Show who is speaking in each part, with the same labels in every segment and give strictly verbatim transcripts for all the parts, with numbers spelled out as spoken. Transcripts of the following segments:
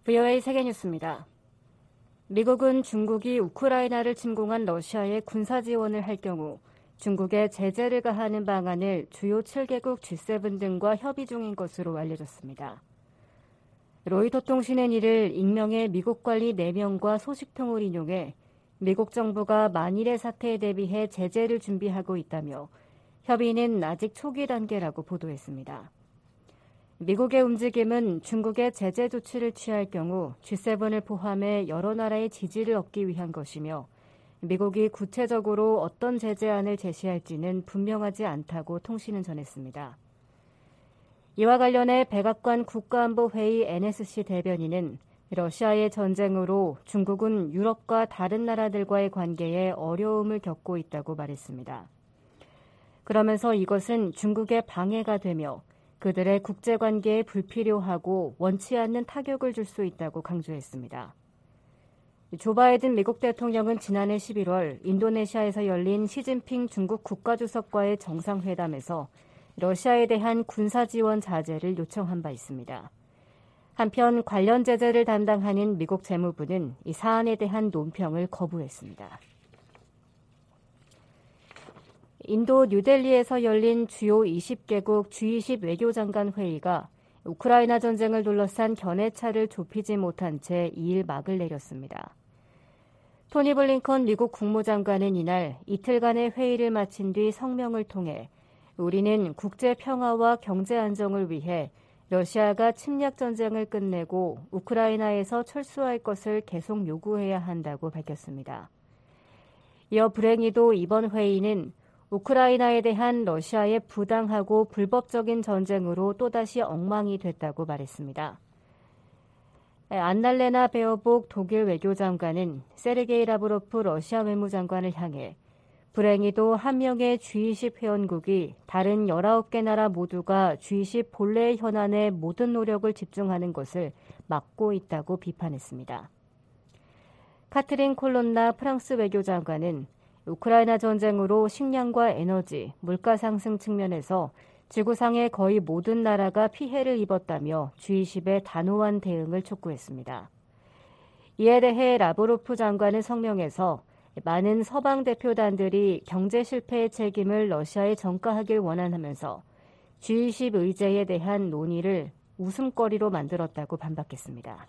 Speaker 1: 브이오에이 세계뉴스입니다. 미국은 중국이 우크라이나를 침공한 러시아에 군사 지원을 할 경우 중국에 제재를 가하는 방안을 주요 칠 개국 지 세븐 등과 협의 중인 것으로 알려졌습니다. 로이터 통신은 이를 익명의 미국 관리 네 명과 소식통을 인용해 미국 정부가 만일의 사태에 대비해 제재를 준비하고 있다며 협의는 아직 초기 단계라고 보도했습니다. 미국의 움직임은 중국의 제재 조치를 취할 경우 지 세븐을 포함해 여러 나라의 지지를 얻기 위한 것이며 미국이 구체적으로 어떤 제재안을 제시할지는 분명하지 않다고 통신은 전했습니다. 이와 관련해 백악관 국가안보회의 엔에스씨 대변인은 러시아의 전쟁으로 중국은 유럽과 다른 나라들과의 관계에 어려움을 겪고 있다고 말했습니다. 그러면서 이것은 중국의 방해가 되며 그들의 국제관계에 불필요하고 원치 않는 타격을 줄 수 있다고 강조했습니다. 조 바이든 미국 대통령은 지난해 십일월 인도네시아에서 열린 시진핑 중국 국가주석과의 정상회담에서 러시아에 대한 군사 지원 자제를 요청한 바 있습니다. 한편 관련 제재를 담당하는 미국 재무부는 이 사안에 대한 논평을 거부했습니다. 인도 뉴델리에서 열린 주요 이십 개국 지 이십 외교장관 회의가 우크라이나 전쟁을 둘러싼 견해차를 좁히지 못한 채 이 일 막을 내렸습니다. 토니 블링컨 미국 국무장관은 이날 이틀간의 회의를 마친 뒤 성명을 통해 우리는 국제 평화와 경제 안정을 위해 러시아가 침략 전쟁을 끝내고 우크라이나에서 철수할 것을 계속 요구해야 한다고 밝혔습니다. 이어 불행히도 이번 회의는 우크라이나에 대한 러시아의 부당하고 불법적인 전쟁으로 또다시 엉망이 됐다고 말했습니다. 안날레나 베어복 독일 외교장관은 세르게이 라브로프 러시아 외무장관을 향해 불행히도 한 명의 지 이십 회원국이 다른 열아홉 개 나라 모두가 지 이십 본래의 현안에 모든 노력을 집중하는 것을 막고 있다고 비판했습니다. 카트린 콜론나 프랑스 외교장관은 우크라이나 전쟁으로 식량과 에너지, 물가 상승 측면에서 지구상의 거의 모든 나라가 피해를 입었다며 지 이십의 단호한 대응을 촉구했습니다. 이에 대해 라브로프 장관은 성명에서 많은 서방 대표단들이 경제 실패의 책임을 러시아에 전가하길 원하면서 지 이십 의제에 대한 논의를 웃음거리로 만들었다고 반박했습니다.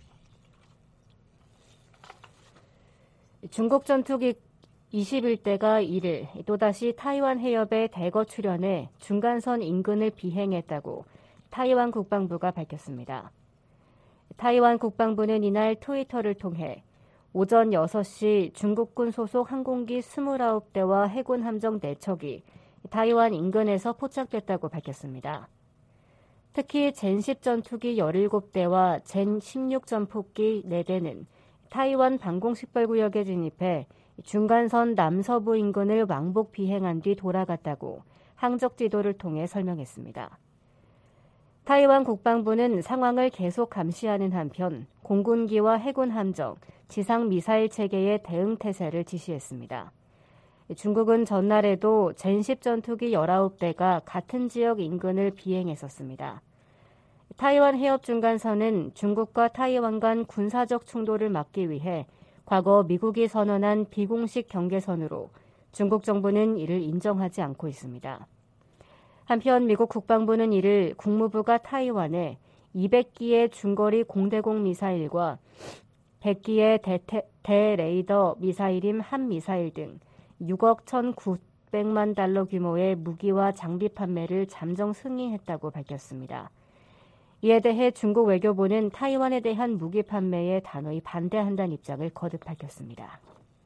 Speaker 1: 중국 전투기 이십일 대가 이 일 또다시 타이완 해협에 대거 출현해 중간선 인근을 비행했다고 타이완 국방부가 밝혔습니다. 타이완 국방부는 이날 트위터를 통해 오전 여섯 시 중국군 소속 항공기 이십구 대와 해군 함정 네 척이 타이완 인근에서 포착됐다고 밝혔습니다. 특히 젠 십 전투기 열일곱 대와 젠 십육 전폭기 네 대는 타이완 방공식별구역에 진입해 중간선 남서부 인근을 왕복 비행한 뒤 돌아갔다고 항적 지도를 통해 설명했습니다. 타이완 국방부는 상황을 계속 감시하는 한편 공군기와 해군 함정, 지상 미사일 체계의 대응 태세를 지시했습니다. 중국은 전날에도 젠 십 전투기 열아홉 대가 같은 지역 인근을 비행했었습니다. 타이완 해협 중간선은 중국과 타이완 간 군사적 충돌을 막기 위해 과거 미국이 선언한 비공식 경계선으로 중국 정부는 이를 인정하지 않고 있습니다. 한편 미국 국방부는 이를 국무부가 타이완에 이백 기의 중거리 공대공 미사일과 백 기의 대, 대레이더 미사일임 한 미사일 등 육억 천구백만 달러 규모의 무기와 장비 판매를 잠정 승인했다고 밝혔습니다. 이에 대해 중국 외교부는 타이완에 대한 무기 판매에 단호히 반대한다는 입장을 거듭 밝혔습니다.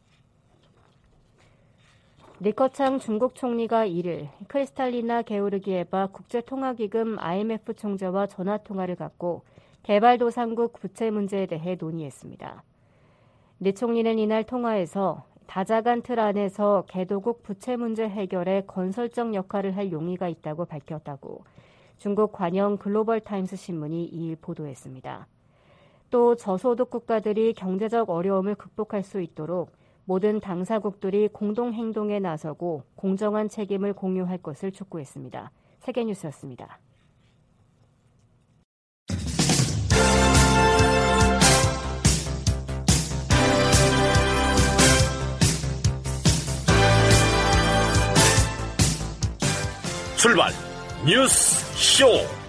Speaker 1: 리커창 중국 총리가 이 일 크리스탈리나 게오르기에바 국제통화기금 아이엠에프 총재와 전화통화를 갖고 개발도상국 부채 문제에 대해 논의했습니다. 리 총리는 이날 통화에서 다자간 틀 안에서 개도국 부채 문제 해결에 건설적 역할을 할 용의가 있다고 밝혔다고 중국 관영 글로벌타임스 신문이 이 일 보도했습니다. 또 저소득 국가들이 경제적 어려움을 극복할 수 있도록 모든 당사국들이 공동행동에 나서고 공정한 책임을 공유할 것을 촉구했습니다. 세계뉴스였습니다.
Speaker 2: 출발 뉴스 쇼.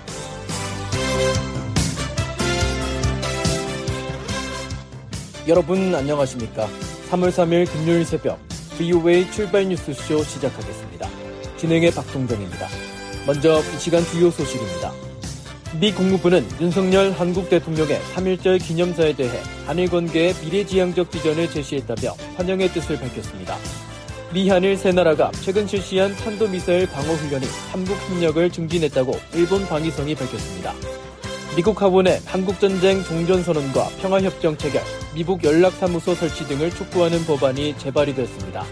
Speaker 3: 여러분 안녕하십니까? 삼월 삼일 금요일 새벽 브이오에이 출발 뉴스쇼 시작하겠습니다. 진행의 박동정입니다. 먼저 이 시간 주요 소식입니다. 미 국무부는 윤석열 한국 대통령의 삼일절 기념사에 대해 한일 관계의 미래지향적 비전을 제시했다며 환영의 뜻을 밝혔습니다. 미, 한일 세 나라가 최근 실시한 탄도미사일 방어훈련이 삼국 협력을 증진했다고 일본 방위성이 밝혔습니다. 미국 하원의 한국전쟁 종전선언과 평화협정 체결, 미북 연락사무소 설치 등을 촉구하는 법안이 제발이 됐습니다.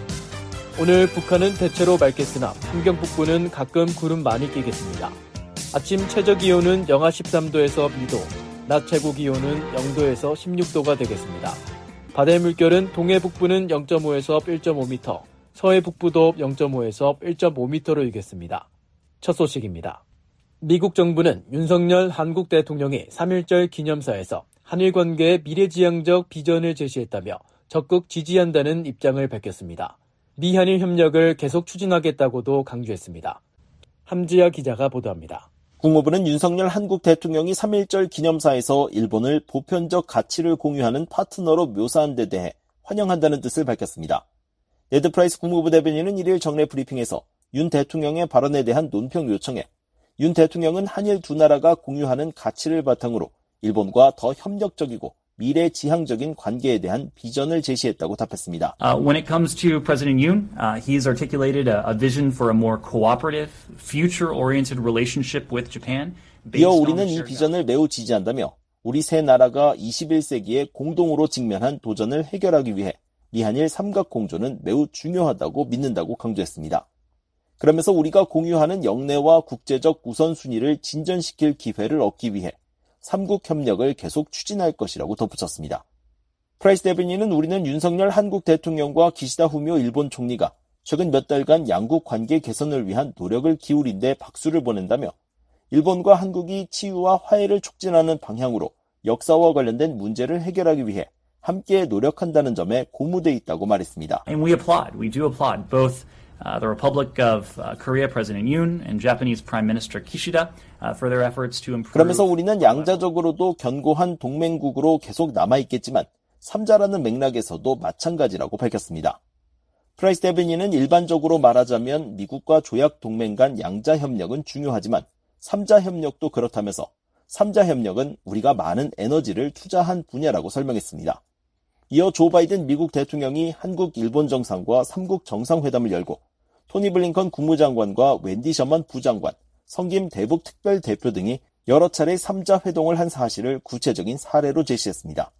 Speaker 3: 오늘 북한은 대체로 맑겠으나 함경 북부는 가끔 구름 많이 끼겠습니다. 아침 최저기온은 영하 십삼도에서 이도, 낮 최고기온은 영도에서 십육도가 되겠습니다. 바다의 물결은 동해 북부는 영점오에서 일점오 미터, 서해 북부도 영점오에서 일점오 미터로 일겠습니다. 첫 소식입니다. 미국 정부는 윤석열 한국 대통령이 삼일절 기념사에서 한일 관계의 미래지향적 비전을 제시했다며 적극 지지한다는 입장을 밝혔습니다. 미, 한일 협력을 계속 추진하겠다고도 강조했습니다. 함지아 기자가 보도합니다.
Speaker 4: 국무부는 윤석열 한국 대통령이 삼일절 기념사에서 일본을 보편적 가치를 공유하는 파트너로 묘사한 데 대해 환영한다는 뜻을 밝혔습니다. 네드 프라이스 국무부 대변인은 일일 정례 브리핑에서 윤 대통령의 발언에 대한 논평 요청에 윤 대통령은 한일 두 나라가 공유하는 가치를 바탕으로 일본과 더 협력적이고 미래지향적인 관계에 대한 비전을 제시했다고 답했습니다.
Speaker 5: Uh, when it comes to President Yoon, uh, he has articulated a, a vision for a more cooperative, future-oriented relationship with Japan.
Speaker 4: 이어 우리는 이 비전을 매우 지지한다며 우리 세 나라가 이십일세기에 공동으로 직면한 도전을 해결하기 위해 미한일 삼각공조는 매우 중요하다고 믿는다고 강조했습니다. 그러면서 우리가 공유하는 영내와 국제적 우선순위를 진전시킬 기회를 얻기 위해 삼국 협력을 계속 추진할 것이라고 덧붙였습니다. 프라이스 대변인은 우리는 윤석열 한국 대통령과 기시다 후미오 일본 총리가 최근 몇 달간 양국 관계 개선을 위한 노력을 기울인 데 박수를 보낸다며 일본과 한국이 치유와 화해를 촉진하는 방향으로 역사와 관련된 문제를 해결하기 위해 함께 노력한다는 점에 고무돼 있다고 말했습니다.
Speaker 5: And we applaud, we do applaud both Uh, the Republic of uh, Korea President Yoon and Japanese Prime Minister Kishida uh, for their efforts to improve.
Speaker 4: 그러면서 우리는 양자적으로도 견고한 동맹국으로 계속 남아있겠지만 삼자라는 맥락에서도 마찬가지라고 밝혔습니다. 프라이스 대변인은 일반적으로 말하자면 미국과 조약 동맹 간 양자 협력은 중요하지만 삼자 협력도 그렇다면서 삼자 협력은 우리가 많은 에너지를 투자한 분야라고 설명했습니다. 이어 조 바이든 미국 대통령이 한국 일본 정상과 삼국 정상회담을 열고 토니 블링컨 국무장관과 웬디 셔먼 부장관, 성김 대북 특별대표 등이 여러 차례 삼자 회동을 한 사실을 구체적인 사례로 제시했습니다.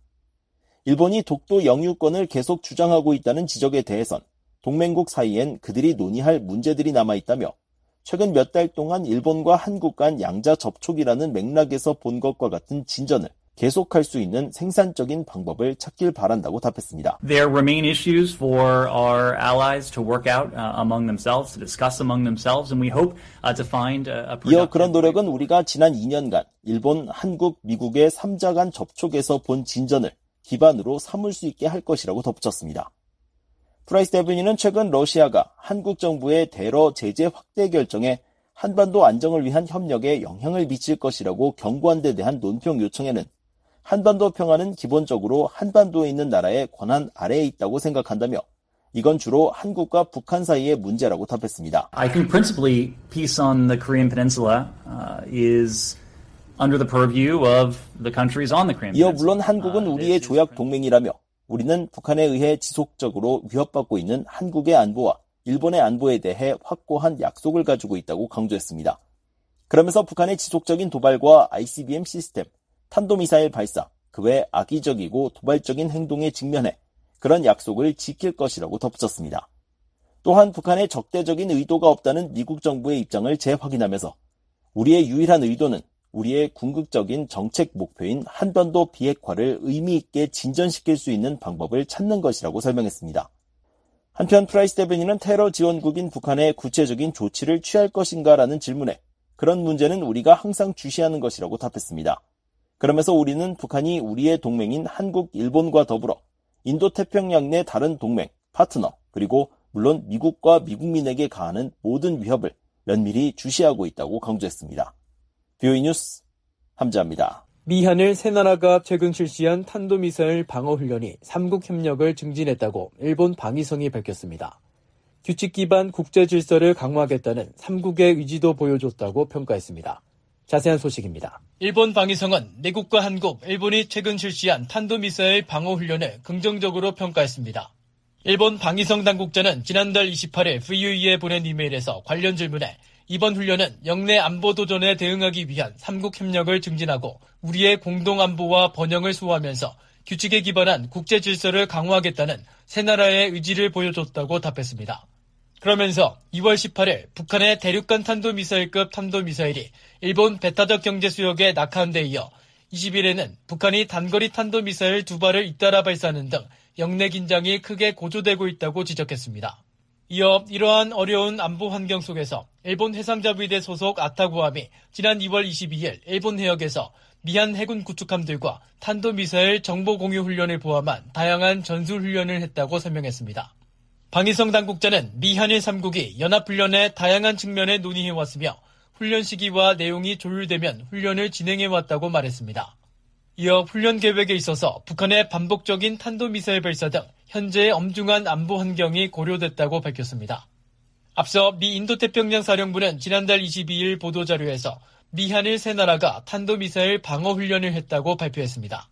Speaker 4: 일본이 독도 영유권을 계속 주장하고 있다는 지적에 대해선 동맹국 사이엔 그들이 논의할 문제들이 남아있다며 최근 몇 달 동안 일본과 한국 간 양자 접촉이라는 맥락에서 본 것과 같은 진전을 계속할 수 있는 생산적인 방법을 찾길 바란다고 답했습니다.
Speaker 5: There remain issues for our allies to work out uh, among themselves, to discuss among themselves, and we hope uh, to find a, a productive.
Speaker 4: 이어 그런 노력은 우리가 지난 이년간 일본, 한국, 미국의 삼자 간 접촉에서 본 진전을 기반으로 삼을 수 있게 할 것이라고 덧붙였습니다. 프라이스 대변인은 최근 러시아가 한국 정부의 대러 제재 확대 결정에 한반도 안정을 위한 협력에 영향을 미칠 것이라고 경고한 데 대한 논평 요청에는 한반도 평화는 기본적으로 한반도에 있는 나라의 권한 아래에 있다고 생각한다며 이건 주로 한국과 북한 사이의 문제라고 답했습니다.
Speaker 5: I think principally peace on the Korean Peninsula uh, is under the purview of the countries on the Korean Peninsula.
Speaker 4: 이어 물론 한국은 우리의 조약 동맹이라며 우리는 북한에 의해 지속적으로 위협받고 있는 한국의 안보와 일본의 안보에 대해 확고한 약속을 가지고 있다고 강조했습니다. 그러면서 북한의 지속적인 도발과 아이씨비엠 시스템, 탄도미사일 발사, 그 외 악의적이고 도발적인 행동에 직면해 그런 약속을 지킬 것이라고 덧붙였습니다. 또한 북한의 적대적인 의도가 없다는 미국 정부의 입장을 재확인하면서 우리의 유일한 의도는 우리의 궁극적인 정책 목표인 한반도 비핵화를 의미 있게 진전시킬 수 있는 방법을 찾는 것이라고 설명했습니다. 한편 프라이스 대변인은 테러 지원국인 북한에 구체적인 조치를 취할 것인가라는 질문에 그런 문제는 우리가 항상 주시하는 것이라고 답했습니다. 그러면서 우리는 북한이 우리의 동맹인 한국, 일본과 더불어 인도태평양 내 다른 동맹, 파트너, 그리고 물론 미국과 미국민에게 가하는 모든 위협을 면밀히 주시하고 있다고 강조했습니다. 비오이 뉴스 함재합니다.
Speaker 3: 미한일 세 나라가 최근 실시한 탄도미사일 방어훈련이 삼국 협력을 증진했다고 일본 방위성이 밝혔습니다. 규칙 기반 국제 질서를 강화하겠다는 삼국의 의지도 보여줬다고 평가했습니다. 자세한 소식입니다. 일본 방위성은 내국과 한국, 일본이 최근 실시한 탄도미사일 방어훈련을 긍정적으로 평가했습니다. 일본 방위성 당국자는 지난달 이십팔일 브이유이에 보낸 이메일에서 관련 질문에 이번 훈련은 영내 안보 도전에 대응하기 위한 삼국 협력을 증진하고 우리의 공동 안보와 번영을 수호하면서 규칙에 기반한 국제 질서를 강화하겠다는 세 나라의 의지를 보여줬다고 답했습니다. 그러면서 이월 십팔일 북한의 대륙간 탄도미사일급 탄도미사일이 일본 배타적 경제수역에 낙하한 데 이어 이십일에는 북한이 단거리 탄도미사일 두 발을 잇따라 발사하는 등 영내 긴장이 크게 고조되고 있다고 지적했습니다. 이어 이러한 어려운 안보 환경 속에서 일본 해상자위대 소속 아타구함이 지난 이월 이십이일 일본 해역에서 미한 해군 구축함들과 탄도미사일 정보 공유 훈련을 포함한 다양한 전술훈련을 했다고 설명했습니다. 방위성 당국자는 미한일 삼국이 연합훈련의 다양한 측면에 논의해왔으며 훈련 시기와 내용이 조율되면 훈련을 진행해왔다고 말했습니다. 이어 훈련 계획에 있어서 북한의 반복적인 탄도미사일 발사 등 현재의 엄중한 안보 환경이 고려됐다고 밝혔습니다. 앞서 미 인도태평양 사령부는 지난달 이십이일 보도자료에서 미한일 세 나라가 탄도미사일 방어훈련을 했다고 발표했습니다.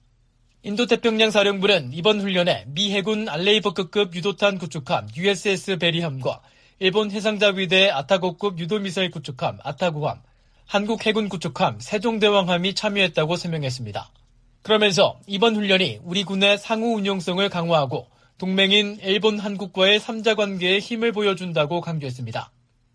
Speaker 3: 인도태평양 사령부는 이번 훈련에 미 해군 알레이버크급 유도탄 구축함 유에스에스 베리함과 일본 해상자위대 아타고급 유도미사일 구축함 아타구함, 한국 해군 구축함 세종대왕함이 참여했다고 설명했습니다. 그러면서 이번 훈련이 우리 군의 상호 운용성을 강화하고 동맹인 일본, 한국과의 삼자 관계에 힘을 보여준다고 강조했습니다.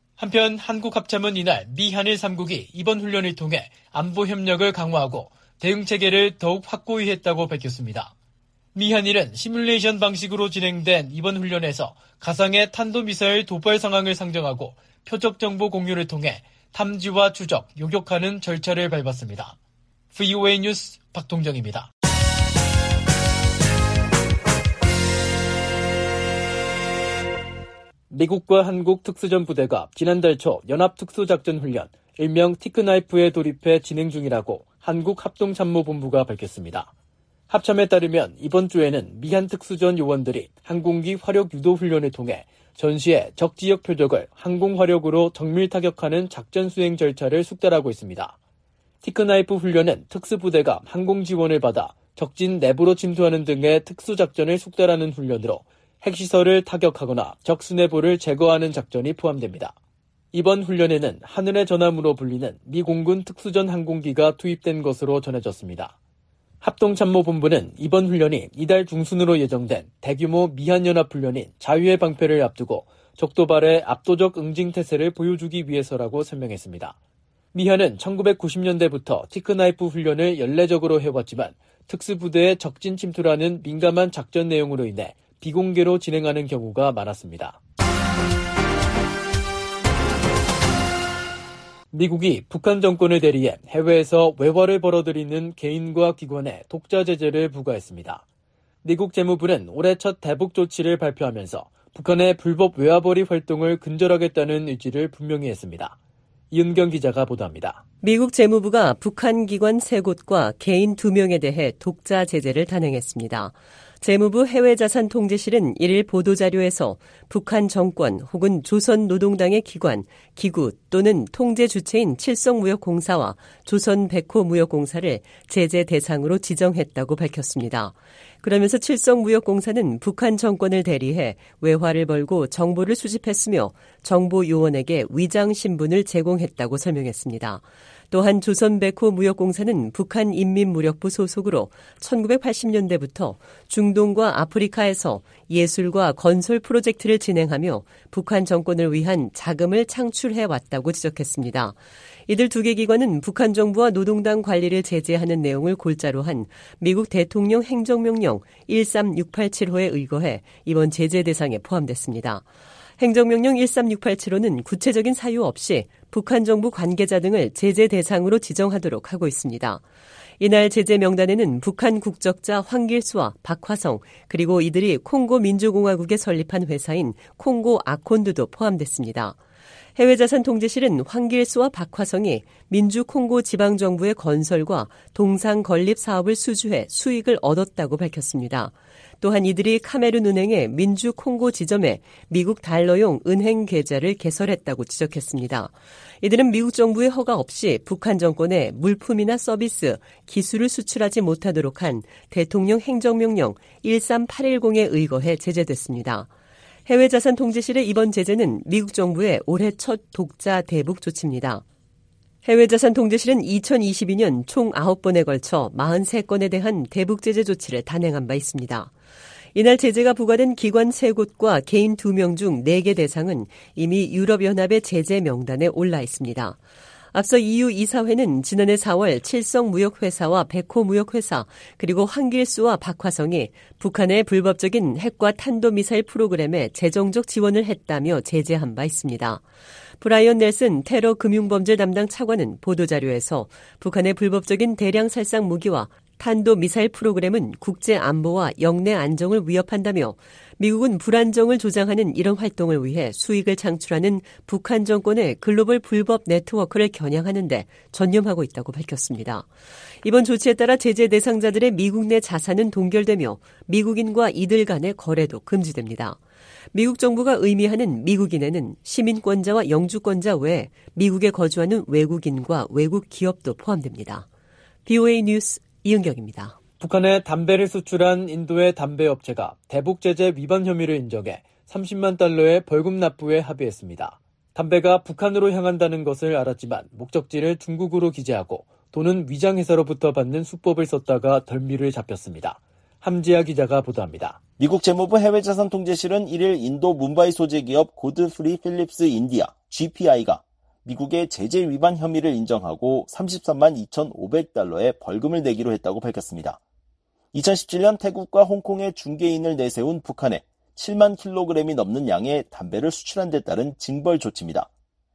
Speaker 3: 한편 한국 합참은 이날 미 한일 삼국이 이번 훈련을 통해 안보 협력을 강화하고 대응 체계를 더욱 확고히 했다고 밝혔습니다. 미 한일은 시뮬레이션 방식으로 진행된 이번 훈련에서 가상의 탄도미사일 도발 상황을 상정하고 표적 정보 공유를 통해 탐지와 추적, 요격하는 절차를 밟았습니다. 브이오에이 뉴스 박동정입니다. 미국과 한국 특수전 부대가 지난달 초 연합특수작전훈련 일명 티크나이프에 돌입해 진행 중이라고 한국합동참모본부가 밝혔습니다. 합참에 따르면 이번 주에는 미한 특수전 요원들이 항공기 화력 유도 훈련을 통해 전시에 적지역 표적을 항공화력으로 정밀 타격하는 작전 수행 절차를 숙달하고 있습니다. 티크나이프 훈련은 특수부대가 항공 지원을 받아 적진 내부로 침투하는 등의 특수작전을 숙달하는 훈련으로 핵시설을 타격하거나 적 수뇌부를 제거하는 작전이 포함됩니다. 이번 훈련에는 하늘의 전함으로 불리는 미 공군 특수전 항공기가 투입된 것으로 전해졌습니다. 합동참모본부는 이번 훈련이 이달 중순으로 예정된 대규모 미한연합훈련인 자유의 방패를 앞두고 적도발의 압도적 응징태세를 보여주기 위해서라고 설명했습니다. 미한은 천구백구십 년대부터 티크나이프 훈련을 연례적으로 해왔지만 특수부대의 적진 침투라는 민감한 작전 내용으로 인해 비공개로 진행하는 경우가 많았습니다. 미국이 북한 정권을 대리해 해외에서 외화를 벌어들이는 개인과 기관에 독자 제재를 부과했습니다. 미국 재무부는 올해 첫 대북 조치를 발표하면서 북한의 불법 외화벌이 활동을 근절하겠다는 의지를 분명히 했습니다. 이은경 기자가 보도합니다.
Speaker 6: 미국 재무부가 북한 기관 세 곳과 개인 두 명에 대해 독자 제재를 단행했습니다. 재무부 해외자산통제실은 일일 보도자료에서 북한 정권 혹은 조선노동당의 기관, 기구 또는 통제 주체인 칠성무역공사와 조선백호무역공사를 제재 대상으로 지정했다고 밝혔습니다. 그러면서 칠성무역공사는 북한 정권을 대리해 외화를 벌고 정보를 수집했으며 정보요원에게 위장 신분을 제공했다고 설명했습니다. 또한 조선백호무역공사는 북한인민무력부 소속으로 천구백팔십 년대부터 중동과 아프리카에서 예술과 건설 프로젝트를 진행하며 북한 정권을 위한 자금을 창출해왔다고 지적했습니다. 이들 두 개 기관은 북한 정부와 노동당 관리를 제재하는 내용을 골자로 한 미국 대통령 행정명령 일삼육팔칠호에 의거해 이번 제재 대상에 포함됐습니다. 행정명령 일삼육팔칠호는 구체적인 사유 없이 북한 정부 관계자 등을 제재 대상으로 지정하도록 하고 있습니다. 이날 제재 명단에는 북한 국적자 황길수와 박화성 그리고 이들이 콩고 민주공화국에 설립한 회사인 콩고 아콘드도 포함됐습니다. 해외자산통제실은 황길수와 박화성이 민주콩고 지방정부의 건설과 동상 건립 사업을 수주해 수익을 얻었다고 밝혔습니다. 또한 이들이 카메룬 은행의 민주콩고 지점에 미국 달러용 은행 계좌를 개설했다고 지적했습니다. 이들은 미국 정부의 허가 없이 북한 정권에 물품이나 서비스, 기술을 수출하지 못하도록 한 대통령 행정명령 일삼팔일공에 의거해 제재됐습니다. 해외자산통제실의 이번 제재는 미국 정부의 올해 첫 독자 대북 조치입니다. 해외자산통제실은 이천이십이 년 총 아홉 번에 걸쳐 사십삼 건에 대한 대북 제재 조치를 단행한 바 있습니다. 이날 제재가 부과된 기관 세 곳과 개인 두 명 중 네 개 대상은 이미 유럽연합의 제재 명단에 올라 있습니다. 앞서 이유 이사회는 지난해 사월 칠성무역회사와 백호무역회사 그리고 황길수와 박화성이 북한의 불법적인 핵과 탄도미사일 프로그램에 재정적 지원을 했다며 제재한 바 있습니다. 브라이언 넬슨 테러 금융범죄 담당 차관은 보도자료에서 북한의 불법적인 대량 살상 무기와 탄도미사일 프로그램은 국제안보와 영내 안정을 위협한다며 미국은 불안정을 조장하는 이런 활동을 위해 수익을 창출하는 북한 정권의 글로벌 불법 네트워크를 겨냥하는 데 전념하고 있다고 밝혔습니다. 이번 조치에 따라 제재 대상자들의 미국 내 자산은 동결되며 미국인과 이들 간의 거래도 금지됩니다. 미국 정부가 의미하는 미국인에는 시민권자와 영주권자 외에 미국에 거주하는 외국인과 외국 기업도 포함됩니다. 비오에이 뉴스 이은경입니다.
Speaker 3: 북한에 담배를 수출한 인도의 담배업체가 대북 제재 위반 혐의를 인정해 삼십만 달러의 벌금 납부에 합의했습니다. 담배가 북한으로 향한다는 것을 알았지만 목적지를 중국으로 기재하고 돈은 위장회사로부터 받는 수법을 썼다가 덜미를 잡혔습니다. 함지아 기자가 보도합니다.
Speaker 4: 미국 재무부 해외자산통제실은 일 일 인도 뭄바이 소재 기업 고드프리 필립스 인디아 지피아이가 미국의 제재 위반 혐의를 인정하고 삼십삼만 이천오백 달러의 벌금을 내기로 했다고 밝혔습니다. 이천십칠 년 태국과 홍콩의 중개인을 내세운 북한에 칠만 킬로그램이 넘는 양의 담배를 수출한 데 따른 징벌 조치입니다.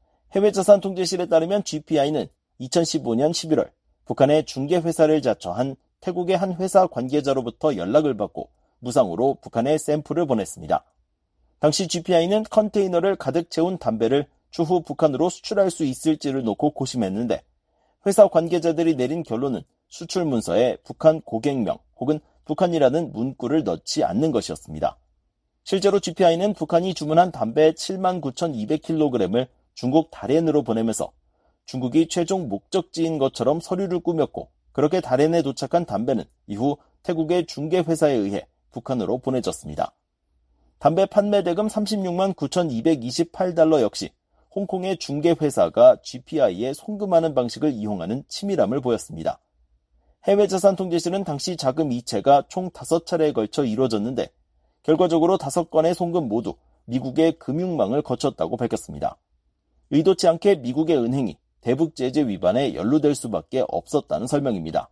Speaker 4: 해외자산통제실에 따르면 지피아이는 이천십오 년 십일월 북한의 중개회사를 자처한 태국의 한 회사 관계자로부터 연락을 받고 무상으로 북한에 샘플을 보냈습니다. 당시 지피아이는 컨테이너를 가득 채운 담배를 추후 북한으로 수출할 수 있을지를 놓고 고심했는데 회사 관계자들이 내린 결론은 수출 문서에 북한 고객명 혹은 북한이라는 문구를 넣지 않는 것이었습니다. 실제로 지피아이는 북한이 주문한 담배 칠만 구천이백 킬로그램을 중국 다롄으로 보내면서 중국이 최종 목적지인 것처럼 서류를 꾸몄고 그렇게 다롄에 도착한 담배는 이후 태국의 중개회사에 의해 북한으로 보내졌습니다. 담배 판매 대금 삼십육만 구천이백이십팔 달러 역시 홍콩의 중개회사가 지피아이에 송금하는 방식을 이용하는 치밀함을 보였습니다. 해외자산통제실은 당시 자금 이체가 총 다섯 차례에 걸쳐 이루어졌는데 결과적으로 다섯 건의 송금 모두 미국의 금융망을 거쳤다고 밝혔습니다. 의도치 않게 미국의 은행이 대북 제재 위반에 연루될 수밖에 없었다는 설명입니다.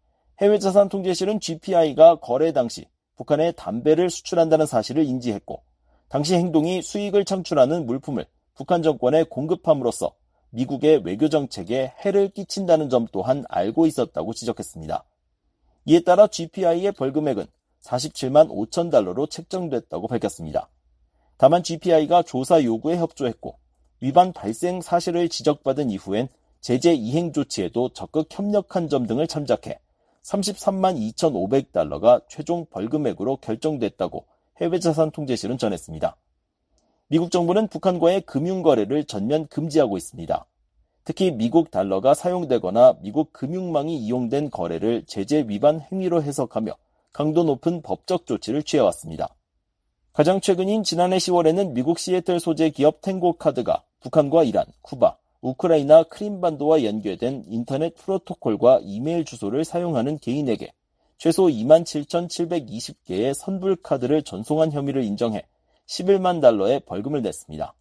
Speaker 4: 해외자산통제실은 지피아이가 거래 당시 북한에 담배를 수출한다는 사실을 인지했고 당시 행동이 수익을 창출하는 물품을 북한 정권에 공급함으로써 미국의 외교정책에 해를 끼친다는 점 또한 알고 있었다고 지적했습니다. 이에 따라 지피아이의 벌금액은 사십칠만 오천 달러로 책정됐다고 밝혔습니다. 다만 지피아이가 조사 요구에 협조했고 위반 발생 사실을 지적받은 이후엔 제재 이행 조치에도 적극 협력한 점 등을 참작해 삼십삼만 이천오백 달러가 최종 벌금액으로 결정됐다고 해외자산통제실은 전했습니다. 미국 정부는 북한과의 금융거래를 전면 금지하고 있습니다. 특히 미국 달러가 사용되거나 미국 금융망이 이용된 거래를 제재 위반 행위로 해석하며 강도 높은 법적 조치를 취해왔습니다. 가장 최근인 지난해 시월에는 미국 시애틀 소재 기업 탱고카드가 북한과 이란, 쿠바, 우크라이나 크림반도와 연계된 인터넷 프로토콜과 이메일 주소를 사용하는 개인에게 최소 이만 칠천칠백이십 개의 선불카드를 전송한 혐의를 인정해 십일만 달러의 벌금을 냈습니다.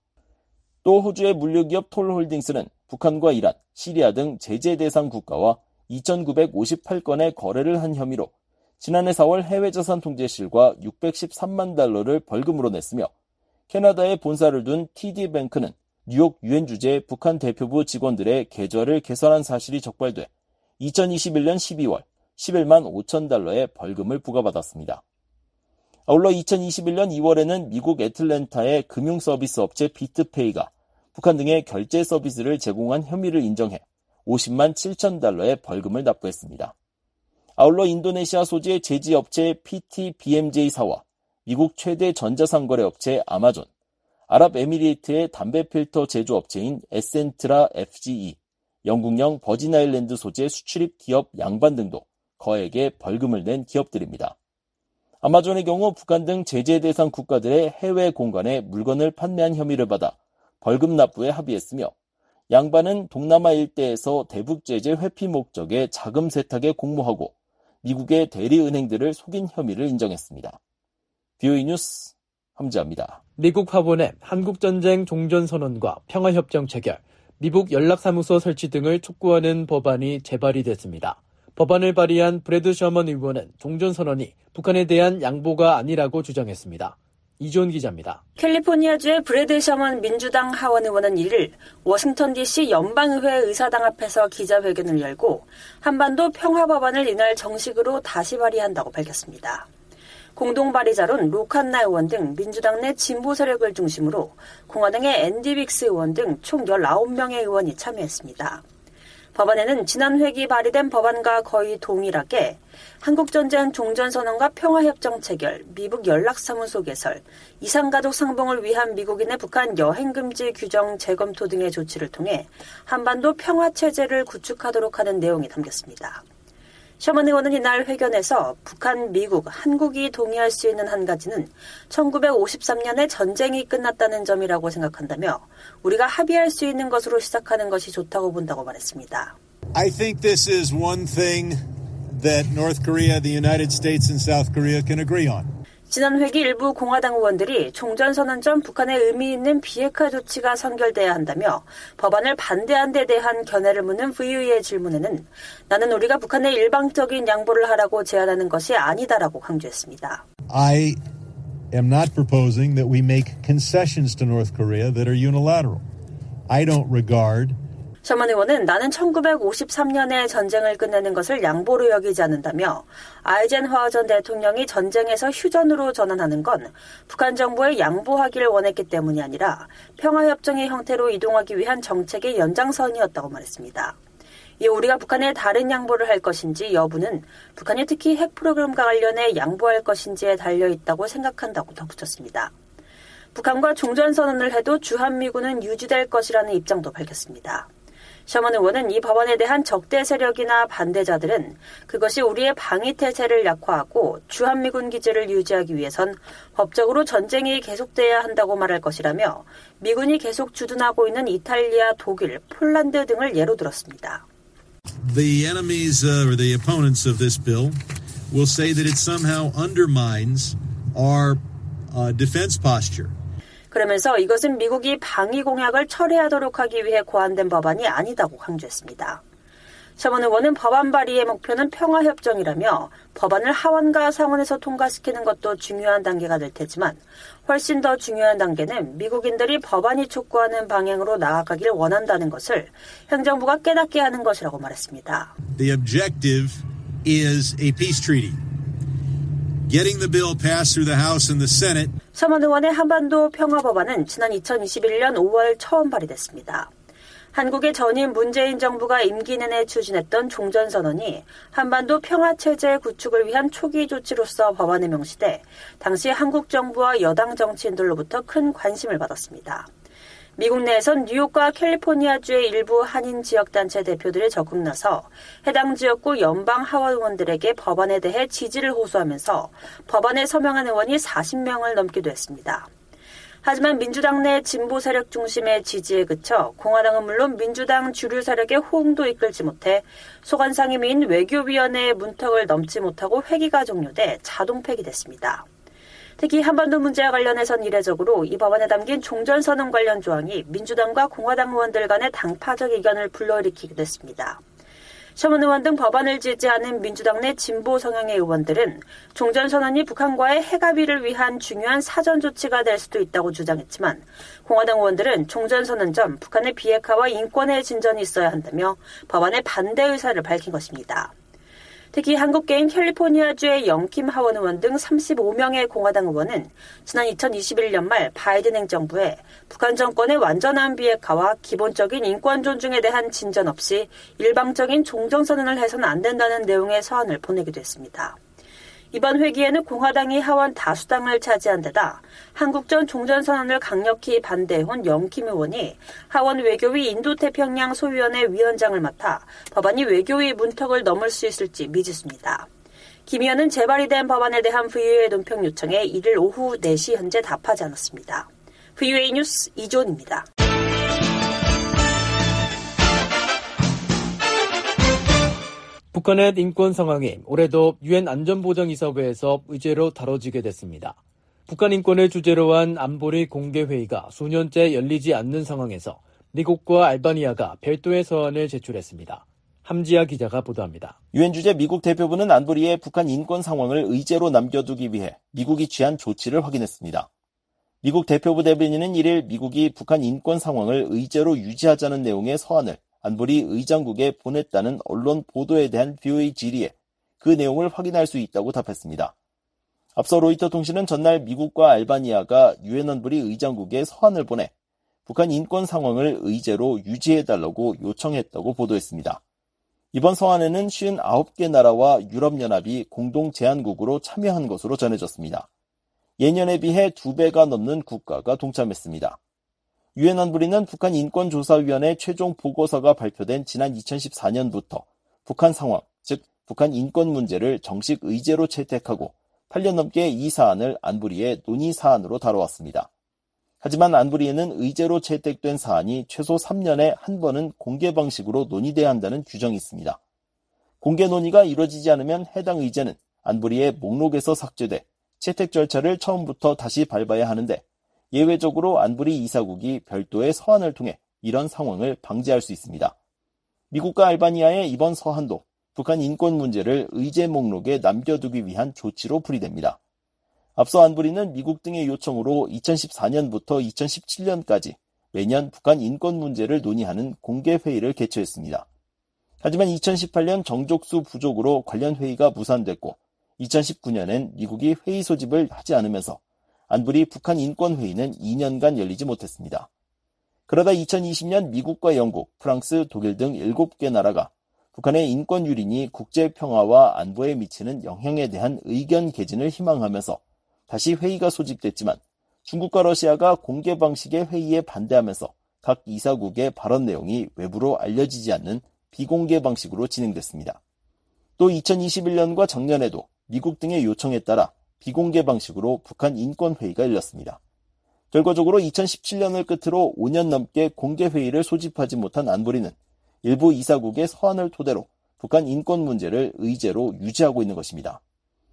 Speaker 4: 또 호주의 물류기업 톨홀딩스는 북한과 이란, 시리아 등 제재 대상 국가와 이천구백오십팔 건의 거래를 한 혐의로 지난해 사월 해외자산통제실과 육백십삼만 달러를 벌금으로 냈으며 캐나다에 본사를 둔 티디뱅크는 뉴욕 유엔 주재 북한 대표부 직원들의 계좌를 개설한 사실이 적발돼 이천이십일 년 십이월 십일만 오천 달러의 벌금을 부과받았습니다. 아울러 이천이십일 년 이월에는 미국 애틀랜타의 금융서비스 업체 비트페이가 북한 등의 결제 서비스를 제공한 혐의를 인정해 오십만 칠천 달러의 벌금을 납부했습니다. 아울러 인도네시아 소재 제지업체 피티비엠제이사와 미국 최대 전자상거래 업체 아마존, 아랍에미리트의 담배 필터 제조업체인 에센트라 에프지이, 영국령 버진아일랜드 소재 수출입 기업 양반 등도 거액의 벌금을 낸 기업들입니다. 아마존의 경우 북한 등 제재 대상 국가들의 해외 공간에 물건을 판매한 혐의를 받아 벌금 납부에 합의했으며 양반은 동남아 일대에서 대북 제재 회피 목적의 자금 세탁에 공모하고 미국의 대리은행들을 속인 혐의를 인정했습니다. 비오이 뉴스 함지아입니다.
Speaker 3: 미국 화본의 한국전쟁 종전선언과 평화협정 체결, 미국 연락사무소 설치 등을 촉구하는 법안이 재발의 됐습니다. 법안을 발의한 브래드 셔먼 의원은 종전선언이 북한에 대한 양보가 아니라고 주장했습니다. 이존 기자입니다.
Speaker 7: 캘리포니아주의 브래드 셔먼 민주당 하원 의원은 일 일 워싱턴 디씨 연방의회 의사당 앞에서 기자회견을 열고 한반도 평화법안을 이날 정식으로 다시 발의한다고 밝혔습니다. 공동 발의자론 로칸나 의원 등 민주당 내 진보 세력을 중심으로 공화당의 앤디 빅스 의원 등 총 열아홉 명의 의원이 참여했습니다. 법안에는 지난 회기 발의된 법안과 거의 동일하게 한국전쟁 종전선언과 평화협정 체결, 미국 연락사무소 개설, 이산가족 상봉을 위한 미국인의 북한 여행금지 규정 재검토 등의 조치를 통해 한반도 평화체제를 구축하도록 하는 내용이 담겼습니다. 셔먼 의원은 이날 회견에서 북한, 미국, 한국이 동의할 수 있는 한 가지는 천구백오십삼 년에 전쟁이 끝났다는 점이라고 생각한다며 우리가 합의할 수 있는 것으로 시작하는 것이 좋다고 본다고 말했습니다.
Speaker 8: I think this is one thing that North Korea, the United States and South Korea can agree on.
Speaker 7: 지난 회기 일부 공화당 의원들이 종전선언 전 북한의 의미 있는 비핵화 조치가 선결돼야 한다며 법안을 반대한 데 대한 견해를 묻는 브이오이의 질문에는 나는 우리가 북한에 일방적인 양보를 하라고 제안하는 것이 아니다라고 강조했습니다.
Speaker 8: I am not proposing that we make concessions to North Korea that are unilateral. I don't regard
Speaker 7: 셔먼 의원은 나는 천구백오십삼 년에 전쟁을 끝내는 것을 양보로 여기지 않는다며 아이젠하워 전 대통령이 전쟁에서 휴전으로 전환하는 건 북한 정부에 양보하기를 원했기 때문이 아니라 평화협정의 형태로 이동하기 위한 정책의 연장선이었다고 말했습니다. 이에 우리가 북한에 다른 양보를 할 것인지 여부는 북한이 특히 핵 프로그램과 관련해 양보할 것인지에 달려있다고 생각한다고 덧붙였습니다. 북한과 종전선언을 해도 주한미군은 유지될 것이라는 입장도 밝혔습니다. 셔먼 의원은 이 법안에 대한 적대 세력이나 반대자들은 그것이 우리의 방위태세를 약화하고 주한미군 기지를 유지하기 위해선 법적으로 전쟁이 계속돼야 한다고 말할 것이라며 미군이 계속 주둔하고 있는 이탈리아, 독일, 폴란드 등을 예로 들었습니다.
Speaker 8: The enemies uh, or the opponents of this bill will say that it somehow undermines our uh, defense posture.
Speaker 7: 그러면서 이것은 미국이 방위 공약을 철회하도록 하기 위해 고안된 법안이 아니다고 강조했습니다. 셔먼 의원은 법안 발의의 목표는 평화협정이라며 법안을 하원과 상원에서 통과시키는 것도 중요한 단계가 될 테지만 훨씬 더 중요한 단계는 미국인들이 법안이 촉구하는 방향으로 나아가길 원한다는 것을 행정부가 깨닫게 하는 것이라고 말했습니다.
Speaker 8: The objective is a peace treaty. Getting the bill passed through the House and the Senate.
Speaker 7: 셔먼 의원의 한반도 평화법안은 지난 이천이십일 년 오월 처음 발의됐습니다. 한국의 전임 문재인 정부가 임기 내내 추진했던 종전선언이 한반도 평화체제 구축을 위한 초기 조치로서 법안에 명시돼 당시 한국 정부와 여당 정치인들로부터 큰 관심을 받았습니다. 미국 내에선 뉴욕과 캘리포니아주의 일부 한인 지역단체 대표들이 적극 나서 해당 지역구 연방 하원 의원들에게 법안에 대해 지지를 호소하면서 법안에 서명한 의원이 사십 명을 넘기도 했습니다. 하지만 민주당 내 진보 세력 중심의 지지에 그쳐 공화당은 물론 민주당 주류 세력의 호응도 이끌지 못해 소관 상임위인 외교위원회의 문턱을 넘지 못하고 회기가 종료돼 자동 폐기됐습니다. 특히 한반도 문제와 관련해선 이례적으로 이 법안에 담긴 종전선언 관련 조항이 민주당과 공화당 의원들 간의 당파적 이견을 불러일으키기도 했습니다. 셔먼 의원 등 법안을 지지하는 민주당 내 진보 성향의 의원들은 종전선언이 북한과의 핵합의를 위한 중요한 사전 조치가 될 수도 있다고 주장했지만 공화당 의원들은 종전선언 전 북한의 비핵화와 인권의 진전이 있어야 한다며 법안에 반대 의사를 밝힌 것입니다. 특히 한국계인 캘리포니아주의 영킴 하원 의원 등 삼십오 명의 공화당 의원은 지난 이천이십일 년 말 바이든 행정부에 북한 정권의 완전한 비핵화와 기본적인 인권 존중에 대한 진전 없이 일방적인 종전선언을 해서는 안 된다는 내용의 서한을 보내기도 했습니다. 이번 회기에는 공화당이 하원 다수당을 차지한 데다 한국전 종전선언을 강력히 반대해온 영킴 의원이 하원 외교위 인도태평양 소위원회 위원장을 맡아 법안이 외교위 문턱을 넘을 수 있을지 미지수입니다. 김 의원은 재발이 된 법안에 대한 브이오에이 논평 요청에 이일 오후 네 시 현재 답하지 않았습니다. 브이오에이 뉴스 이존입니다.
Speaker 3: 북한의 인권 상황이 올해도 유엔 안전보장이사회에서 의제로 다뤄지게 됐습니다. 북한 인권을 주제로 한 안보리 공개회의가 수년째 열리지 않는 상황에서 미국과 알바니아가 별도의 서한을 제출했습니다. 함지아 기자가 보도합니다.
Speaker 4: 유엔 주재 미국 대표부는 안보리에 북한 인권 상황을 의제로 남겨두기 위해 미국이 취한 조치를 확인했습니다. 미국 대표부 대변인은 이일 미국이 북한 인권 상황을 의제로 유지하자는 내용의 서한을 안보리 의장국에 보냈다는 언론 보도에 대한 브이오에이 질의에 그 내용을 확인할 수 있다고 답했습니다. 앞서 로이터 통신은 전날 미국과 알바니아가 유엔 안보리 의장국에 서한을 보내 북한 인권 상황을 의제로 유지해달라고 요청했다고 보도했습니다. 이번 서한에는 오십구 개 나라와 유럽연합이 공동 제안국으로 참여한 것으로 전해졌습니다. 예년에 비해 두 배가 넘는 국가가 동참했습니다. 유엔 안보리는 북한 인권조사위원회 최종 보고서가 발표된 지난 이천십사 년부터 북한 상황, 즉 북한 인권 문제를 정식 의제로 채택하고 팔 년 넘게 이 사안을 안보리의 논의 사안으로 다뤄왔습니다. 하지만 안보리에는 의제로 채택된 사안이 최소 삼 년에 한 번은 공개 방식으로 논의돼야 한다는 규정이 있습니다. 공개 논의가 이루어지지 않으면 해당 의제는 안보리의 목록에서 삭제돼 채택 절차를 처음부터 다시 밟아야 하는데 예외적으로 안보리 이사국이 별도의 서한을 통해 이런 상황을 방지할 수 있습니다. 미국과 알바니아의 이번 서한도 북한 인권 문제를 의제 목록에 남겨두기 위한 조치로 풀이됩니다. 앞서 안보리는 미국 등의 요청으로 이천십사 년부터 이천십칠 년까지 매년 북한 인권 문제를 논의하는 공개 회의를 개최했습니다. 하지만 이천십팔 년 정족수 부족으로 관련 회의가 무산됐고 이천십구 년엔 미국이 회의 소집을 하지 않으면서 안보리 북한 인권회의는 이 년간 열리지 못했습니다. 그러다 이천이십 년 미국과 영국, 프랑스, 독일 등 일곱 개 나라가 북한의 인권 유린이 국제평화와 안보에 미치는 영향에 대한 의견 개진을 희망하면서 다시 회의가 소집됐지만 중국과 러시아가 공개 방식의 회의에 반대하면서 각 이사국의 발언 내용이 외부로 알려지지 않는 비공개 방식으로 진행됐습니다. 또 이천이십일 년과 작년에도 미국 등의 요청에 따라 비공개 방식으로 북한 인권회의가 열렸습니다. 결과적으로 이천십칠 년을 끝으로 오 년 넘게 공개 회의를 소집하지 못한 안보리는 일부 이사국의 서한을 토대로 북한 인권 문제를 의제로 유지하고 있는 것입니다.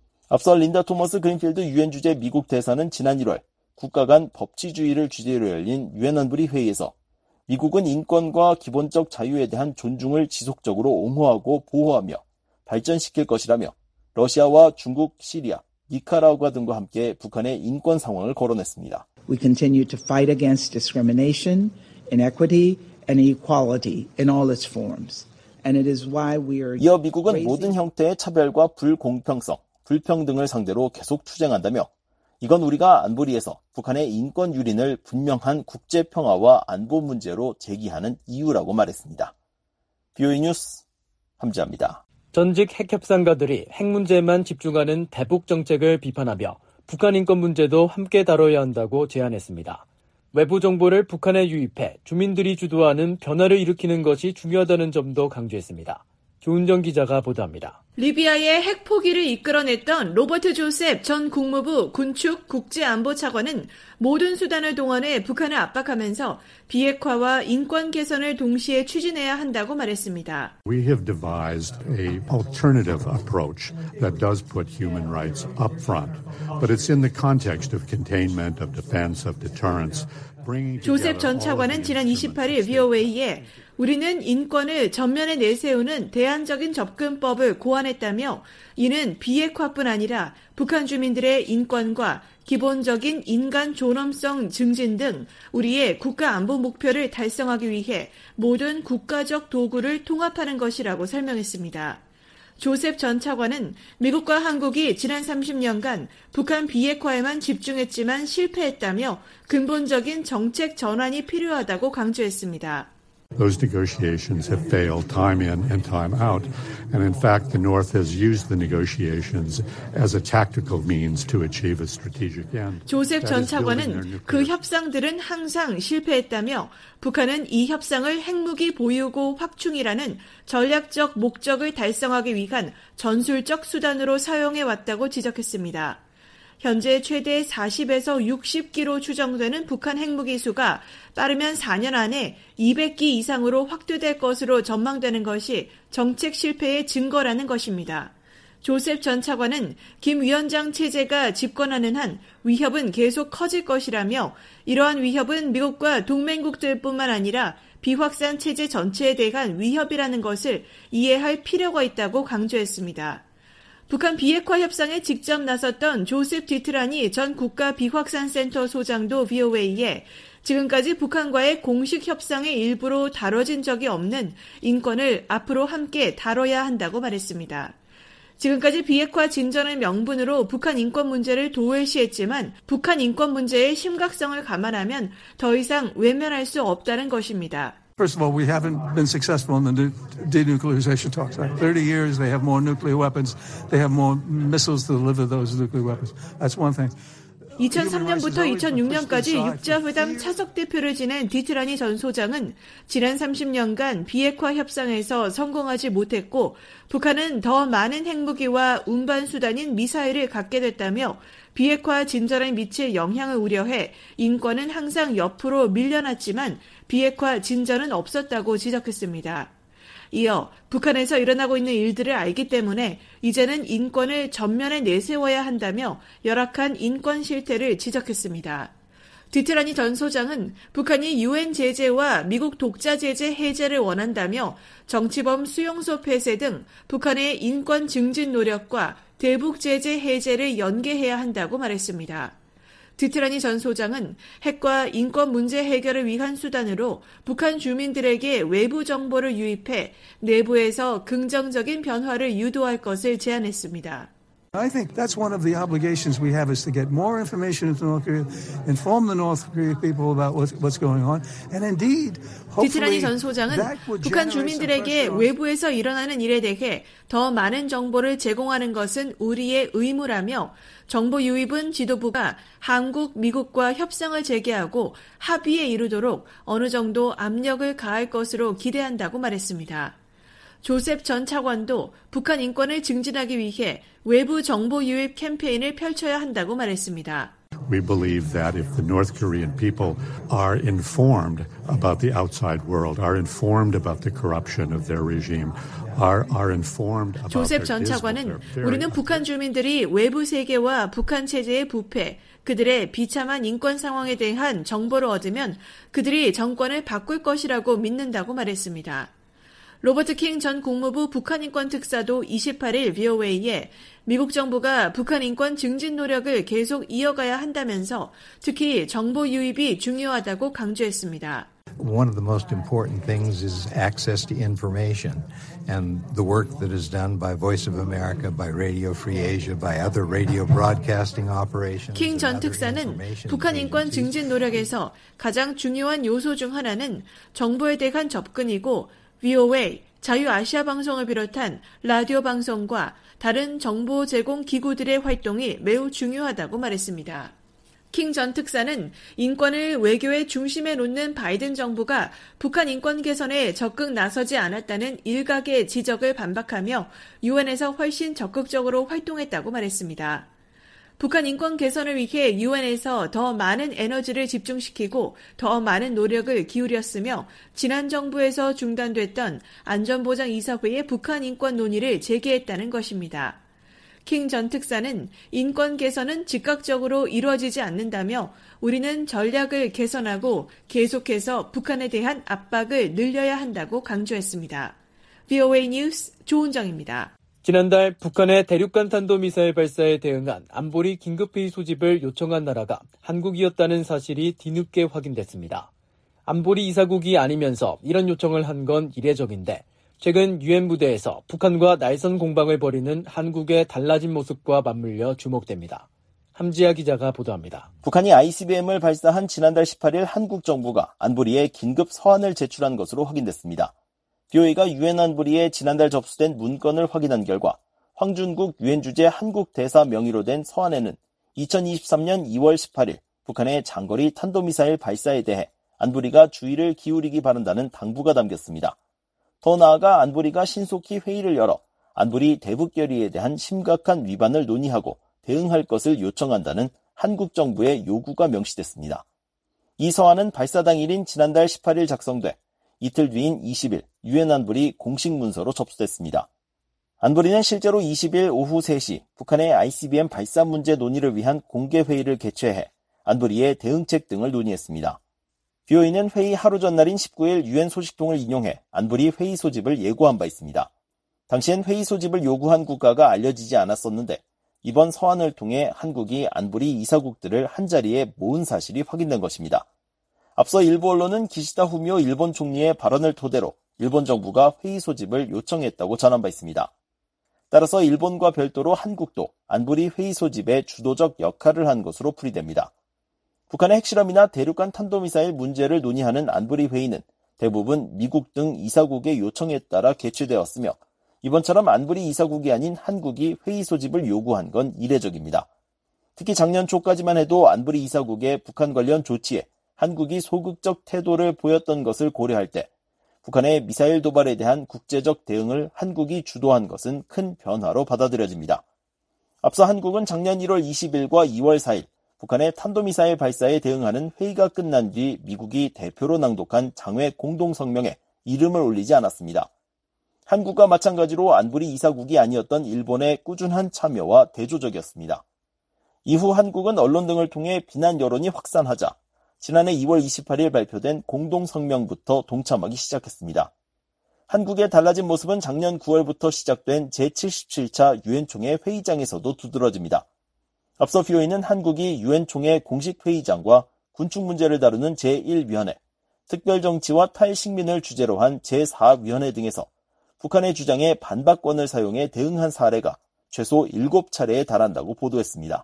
Speaker 4: 앞서 린다 토머스 그린필드 유엔 주재 미국 대사는 지난 일월 국가 간 법치주의를 주제로 열린 유엔 안보리 회의에서 미국은 인권과 기본적 자유에 대한 존중을 지속적으로 옹호하고 보호하며 발전시킬 것이라며 러시아와 중국, 시리아, 니카라구아 등과 함께 북한의 인권 상황을 거론했습니다.
Speaker 9: We continue to fight against discrimination, inequity, and equality in all its forms. And it is why we are
Speaker 4: 이어 미국은 모든 형태의 차별과 불공평성, 불평등을 상대로 계속 투쟁한다며 이건 우리가 안보리에서 북한의 인권 유린을 분명한 국제평화와 안보 문제로 제기하는 이유라고 말했습니다. 브이오에이 뉴스 함지아입니다.
Speaker 3: 전직 핵협상가들이 핵 문제에만 집중하는 대북 정책을 비판하며 북한 인권 문제도 함께 다뤄야 한다고 제안했습니다. 외부 정보를 북한에 유입해 주민들이 주도하는 변화를 일으키는 것이 중요하다는 점도 강조했습니다. 조은정 기자가 보도합니다.
Speaker 10: 리비아의 핵 포기를 이끌어냈던 로버트 조셉 전 국무부 군축 국제안보차관은 모든 수단을 동원해 북한을 압박하면서 비핵화와 인권 개선을 동시에 추진해야 한다고 말했습니다.
Speaker 11: We have devised an alternative approach that does put human rights up front, but it's in the context of containment, of defense, of deterrence.
Speaker 10: 조셉 전 차관은 지난 이십팔 일 브이오에이에 우리는 인권을 전면에 내세우는 대안적인 접근법을 고안했다며 이는 비핵화뿐 아니라 북한 주민들의 인권과 기본적인 인간 존엄성 증진 등 우리의 국가 안보 목표를 달성하기 위해 모든 국가적 도구를 통합하는 것이라고 설명했습니다. 조셉 전 차관은 미국과 한국이 지난 삼십 년간 북한 비핵화에만 집중했지만 실패했다며 근본적인 정책 전환이 필요하다고 강조했습니다.
Speaker 11: Those negotiations have failed time in and time out. And in fact, the North has used the negotiations as a tactical means to achieve a strategic end.
Speaker 10: 조셉 전 차관은 그 협상들은 항상 실패했다며 북한은 이 협상을 핵무기 보유고 확충이라는 전략적 목적을 달성하기 위한 전술적 수단으로 사용해왔다고 지적했습니다. 현재 최대 사십에서 육십 기로 추정되는 북한 핵무기 수가 빠르면 사 년 안에 이백 기 이상으로 확대될 것으로 전망되는 것이 정책 실패의 증거라는 것입니다. 조셉 전 차관은 김 위원장 체제가 집권하는 한 위협은 계속 커질 것이라며 이러한 위협은 미국과 동맹국들뿐만 아니라 비확산 체제 전체에 대한 위협이라는 것을 이해할 필요가 있다고 강조했습니다. 북한 비핵화 협상에 직접 나섰던 조셉 디트라니 전 국가 비확산센터 소장도 브이오에이에 지금까지 북한과의 공식 협상의 일부로 다뤄진 적이 없는 인권을 앞으로 함께 다뤄야 한다고 말했습니다. 지금까지 비핵화 진전의 명분으로 북한 인권 문제를 도외시했지만 북한 인권 문제의 심각성을 감안하면 더 이상 외면할 수 없다는 것입니다.
Speaker 12: First of all, we haven't been successful in the denuclearization talks. thirty years, they have more nuclear weapons. They have more missiles to deliver those nuclear weapons. That's one thing.
Speaker 10: 이천삼 년부터 이천육 년까지 육자회담 차석 대표를 지낸 디트라니 전 소장은 지난 삼십 년간 비핵화 협상에서 성공하지 못했고 북한은 더 많은 핵무기와 운반 수단인 미사일을 갖게 됐다며 비핵화 진전에 미칠 영향을 우려해 인권은 항상 옆으로 밀려났지만 비핵화 진전은 없었다고 지적했습니다. 이어 북한에서 일어나고 있는 일들을 알기 때문에 이제는 인권을 전면에 내세워야 한다며 열악한 인권 실태를 지적했습니다. 디트라니 전 소장은 북한이 유엔 제재와 미국 독자 제재 해제를 원한다며 정치범 수용소 폐쇄 등 북한의 인권 증진 노력과 대북 제재 해제를 연계해야 한다고 말했습니다. 디트라니 전 소장은 핵과 인권 문제 해결을 위한 수단으로 북한 주민들에게 외부 정보를 유입해 내부에서 긍정적인 변화를 유도할 것을 제안했습니다.
Speaker 12: I think that's one of the obligations we have is to get more information into North Korea, inform the North Korean people about what's, what's going on, and indeed,
Speaker 10: 디트라니 전 소장은 북한 주민들에게 외부에서 일어나는 일에 대해 더 많은 정보를 제공하는 것은 우리의 의무라며 정보 유입은 지도부가 한국, 미국과 협상을 재개하고 합의에 이르도록 어느 정도 압력을 가할 것으로 기대한다고 말했습니다. 조셉 전 차관도 북한 인권을 증진하기 위해 외부 정보 유입 캠페인을 펼쳐야 한다고 말했습니다.
Speaker 11: We believe that if the North Korean people are informed about the outside world, are informed about the corruption of their regime, are, are informed about
Speaker 10: 조셉 전 차관은 우리는 북한 주민들이 외부 세계와 북한 체제의 부패, 그들의 비참한 인권 상황에 대한 정보를 얻으면 그들이 정권을 바꿀 것이라고 믿는다고 말했습니다. 로버트 킹 전 국무부 북한인권 특사도 이십팔 일 브이오에이에 미국 정부가 북한 인권 증진 노력을 계속 이어가야 한다면서 특히 정보 유입이 중요하다고 강조했습니다.
Speaker 13: One of the most important things is access to information and the work that is done by Voice of America, by Radio Free Asia, by other radio broadcasting operations.
Speaker 10: 킹 전 특사는 북한 인권 증진 노력에서 가장 중요한 요소 중 하나는 정보에 대한 접근이고 브이오에이, 자유아시아 방송을 비롯한 라디오 방송과 다른 정보 제공 기구들의 활동이 매우 중요하다고 말했습니다. 킹 전 특사는 인권을 외교의 중심에 놓는 바이든 정부가 북한 인권 개선에 적극 나서지 않았다는 일각의 지적을 반박하며 유엔에서 훨씬 적극적으로 활동했다고 말했습니다. 북한 인권 개선을 위해 유엔에서 더 많은 에너지를 집중시키고 더 많은 노력을 기울였으며 지난 정부에서 중단됐던 안전보장이사회의 북한 인권 논의를 재개했다는 것입니다. 킹 전 특사는 인권 개선은 즉각적으로 이루어지지 않는다며 우리는 전략을 개선하고 계속해서 북한에 대한 압박을 늘려야 한다고 강조했습니다. 브이오에이 뉴스 조은정입니다.
Speaker 3: 지난달 북한의 대륙간 탄도미사일 발사에 대응한 안보리 긴급회의 소집을 요청한 나라가 한국이었다는 사실이 뒤늦게 확인됐습니다. 안보리 이사국이 아니면서 이런 요청을 한 건 이례적인데 최근 유엔 부대에서 북한과 날선 공방을 벌이는 한국의 달라진 모습과 맞물려 주목됩니다. 함지아 기자가 보도합니다.
Speaker 4: 북한이 아이씨비엠을 발사한 지난달 십팔 일 한국 정부가 안보리에 긴급 서한을 제출한 것으로 확인됐습니다. 비오에이가 유엔 안보리에 지난달 접수된 문건을 확인한 결과 황준국 유엔 주재 한국 대사 명의로 된 서한에는 이천이십삼 년 이월 십팔 일 북한의 장거리 탄도미사일 발사에 대해 안보리가 주의를 기울이기 바란다는 당부가 담겼습니다. 더 나아가 안보리가 신속히 회의를 열어 안보리 대북 결의에 대한 심각한 위반을 논의하고 대응할 것을 요청한다는 한국 정부의 요구가 명시됐습니다. 이 서한은 발사 당일인 지난달 십팔 일 작성돼 이틀 뒤인 이십 일 유엔 안보리 공식 문서로 접수됐습니다. 안보리는 실제로 이십 일 오후 세 시 북한의 아이씨비엠 발사 문제 논의를 위한 공개 회의를 개최해 안보리의 대응책 등을 논의했습니다. 비오에이는 회의 하루 전날인 십구 일 유엔 소식통을 인용해 안보리 회의 소집을 예고한 바 있습니다. 당시엔 회의 소집을 요구한 국가가 알려지지 않았었는데 이번 서한을 통해 한국이 안보리 이사국들을 한자리에 모은 사실이 확인된 것입니다. 앞서 일부 언론은 기시다 후미오 일본 총리의 발언을 토대로 일본 정부가 회의 소집을 요청했다고 전한 바 있습니다. 따라서 일본과 별도로 한국도 안보리 회의 소집에 주도적 역할을 한 것으로 풀이됩니다. 북한의 핵실험이나 대륙간 탄도미사일 문제를 논의하는 안보리 회의는 대부분 미국 등 이사국의 요청에 따라 개최되었으며 이번처럼 안보리 이사국이 아닌 한국이 회의 소집을 요구한 건 이례적입니다. 특히 작년 초까지만 해도 안보리 이사국의 북한 관련 조치에 한국이 소극적 태도를 보였던 것을 고려할 때 북한의 미사일 도발에 대한 국제적 대응을 한국이 주도한 것은 큰 변화로 받아들여집니다. 앞서 한국은 작년 일월 이십일과 이월 사일 북한의 탄도미사일 발사에 대응하는 회의가 끝난 뒤 미국이 대표로 낭독한 장외 공동성명에 이름을 올리지 않았습니다. 한국과 마찬가지로 안보리 이사국이 아니었던 일본의 꾸준한 참여와 대조적이었습니다. 이후 한국은 언론 등을 통해 비난 여론이 확산하자 지난해 이월 이십팔 일 발표된 공동성명부터 동참하기 시작했습니다. 한국의 달라진 모습은 작년 구월부터 시작된 제칠십칠 차 유엔 총회 회의장에서도 두드러집니다. 앞서 비오에이는 한국이 유엔 총회 공식 회의장과 군축 문제를 다루는 제일 위원회, 특별정치와 탈식민을 주제로 한 제사 위원회 등에서 북한의 주장에 반박권을 사용해 대응한 사례가 최소 일곱 차례에 달한다고 보도했습니다.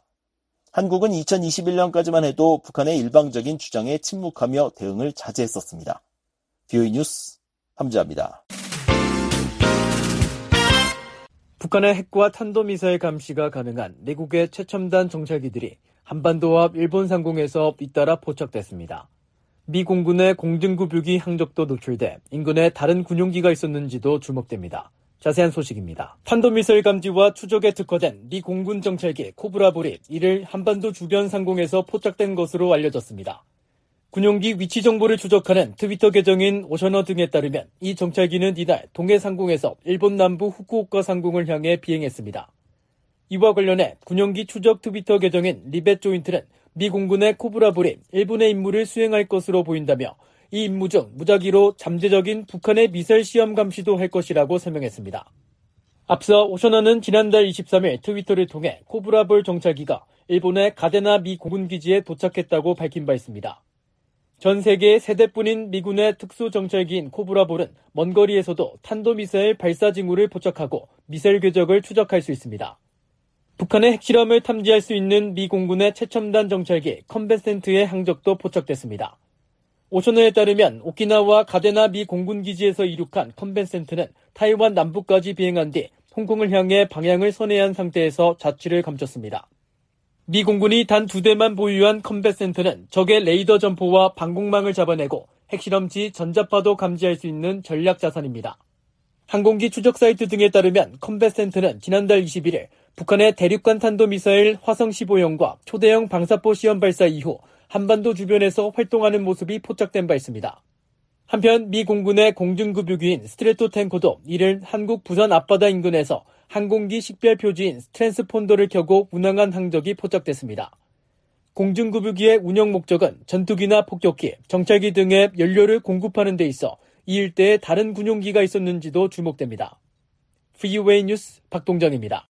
Speaker 4: 한국은 이천이십일 년까지만 해도 북한의 일방적인 주장에 침묵하며 대응을 자제했었습니다. 비오에이 뉴스 함지아입니다.
Speaker 3: 북한의 핵과 탄도미사일 감시가 가능한 내국의 최첨단 정찰기들이 한반도 앞 일본 상공에서 잇따라 포착됐습니다. 미 공군의 공등급유기 항적도 노출돼 인근에 다른 군용기가 있었는지도 주목됩니다. 자세한 소식입니다. 탄도미사일 감지와 추적에 특화된 미 공군 정찰기 코브라볼이 이를 한반도 주변 상공에서 포착된 것으로 알려졌습니다. 군용기 위치 정보를 추적하는 트위터 계정인 오셔너 등에 따르면 이 정찰기는 이날 동해 상공에서 일본 남부 후쿠오카 상공을 향해 비행했습니다. 이와 관련해 군용기 추적 트위터 계정인 리벳 조인트는 미 공군의 코브라볼이 일본의 임무를 수행할 것으로 보인다며 이 임무 중 무작위로 잠재적인 북한의 미사일 시험 감시도 할 것이라고 설명했습니다. 앞서 오셔너는 지난달 이십삼 일 트위터를 통해 코브라볼 정찰기가 일본의 가데나 미 공군기지에 도착했다고 밝힌 바 있습니다. 전 세계의 세 대뿐인 미군의 특수정찰기인 코브라볼은 먼 거리에서도 탄도미사일 발사 징후를 포착하고 미사일 궤적을 추적할 수 있습니다. 북한의 핵실험을 탐지할 수 있는 미 공군의 최첨단 정찰기 컨베센트의 항적도 포착됐습니다. 오셔너에 따르면 오키나와 가데나 미 공군기지에서 이륙한 컨벤센트는 타이완 남부까지 비행한 뒤 홍콩을 향해 방향을 선회한 상태에서 자취를 감췄습니다. 미 공군이 단 두 대만 보유한 컨벤센트는 적의 레이더 점포와 방공망을 잡아내고 핵실험 시 전자파도 감지할 수 있는 전략 자산입니다. 항공기 추적 사이트 등에 따르면 컨벤센트는 지난달 이십일 일 북한의 대륙간 탄도미사일 화성 십오형과 초대형 방사포 시험 발사 이후 한반도 주변에서 활동하는 모습이 포착된 바 있습니다. 한편 미 공군의 공중급유기인 스트레토 탱커도 이를 한국 부산 앞바다 인근에서 항공기 식별 표지인 트랜스폰더를 켜고 운항한 항적이 포착됐습니다. 공중급유기의 운영 목적은 전투기나 폭격기, 정찰기 등의 연료를 공급하는 데 있어 이 일대에 다른 군용기가 있었는지도 주목됩니다. 프리웨이 뉴스 박동정입니다.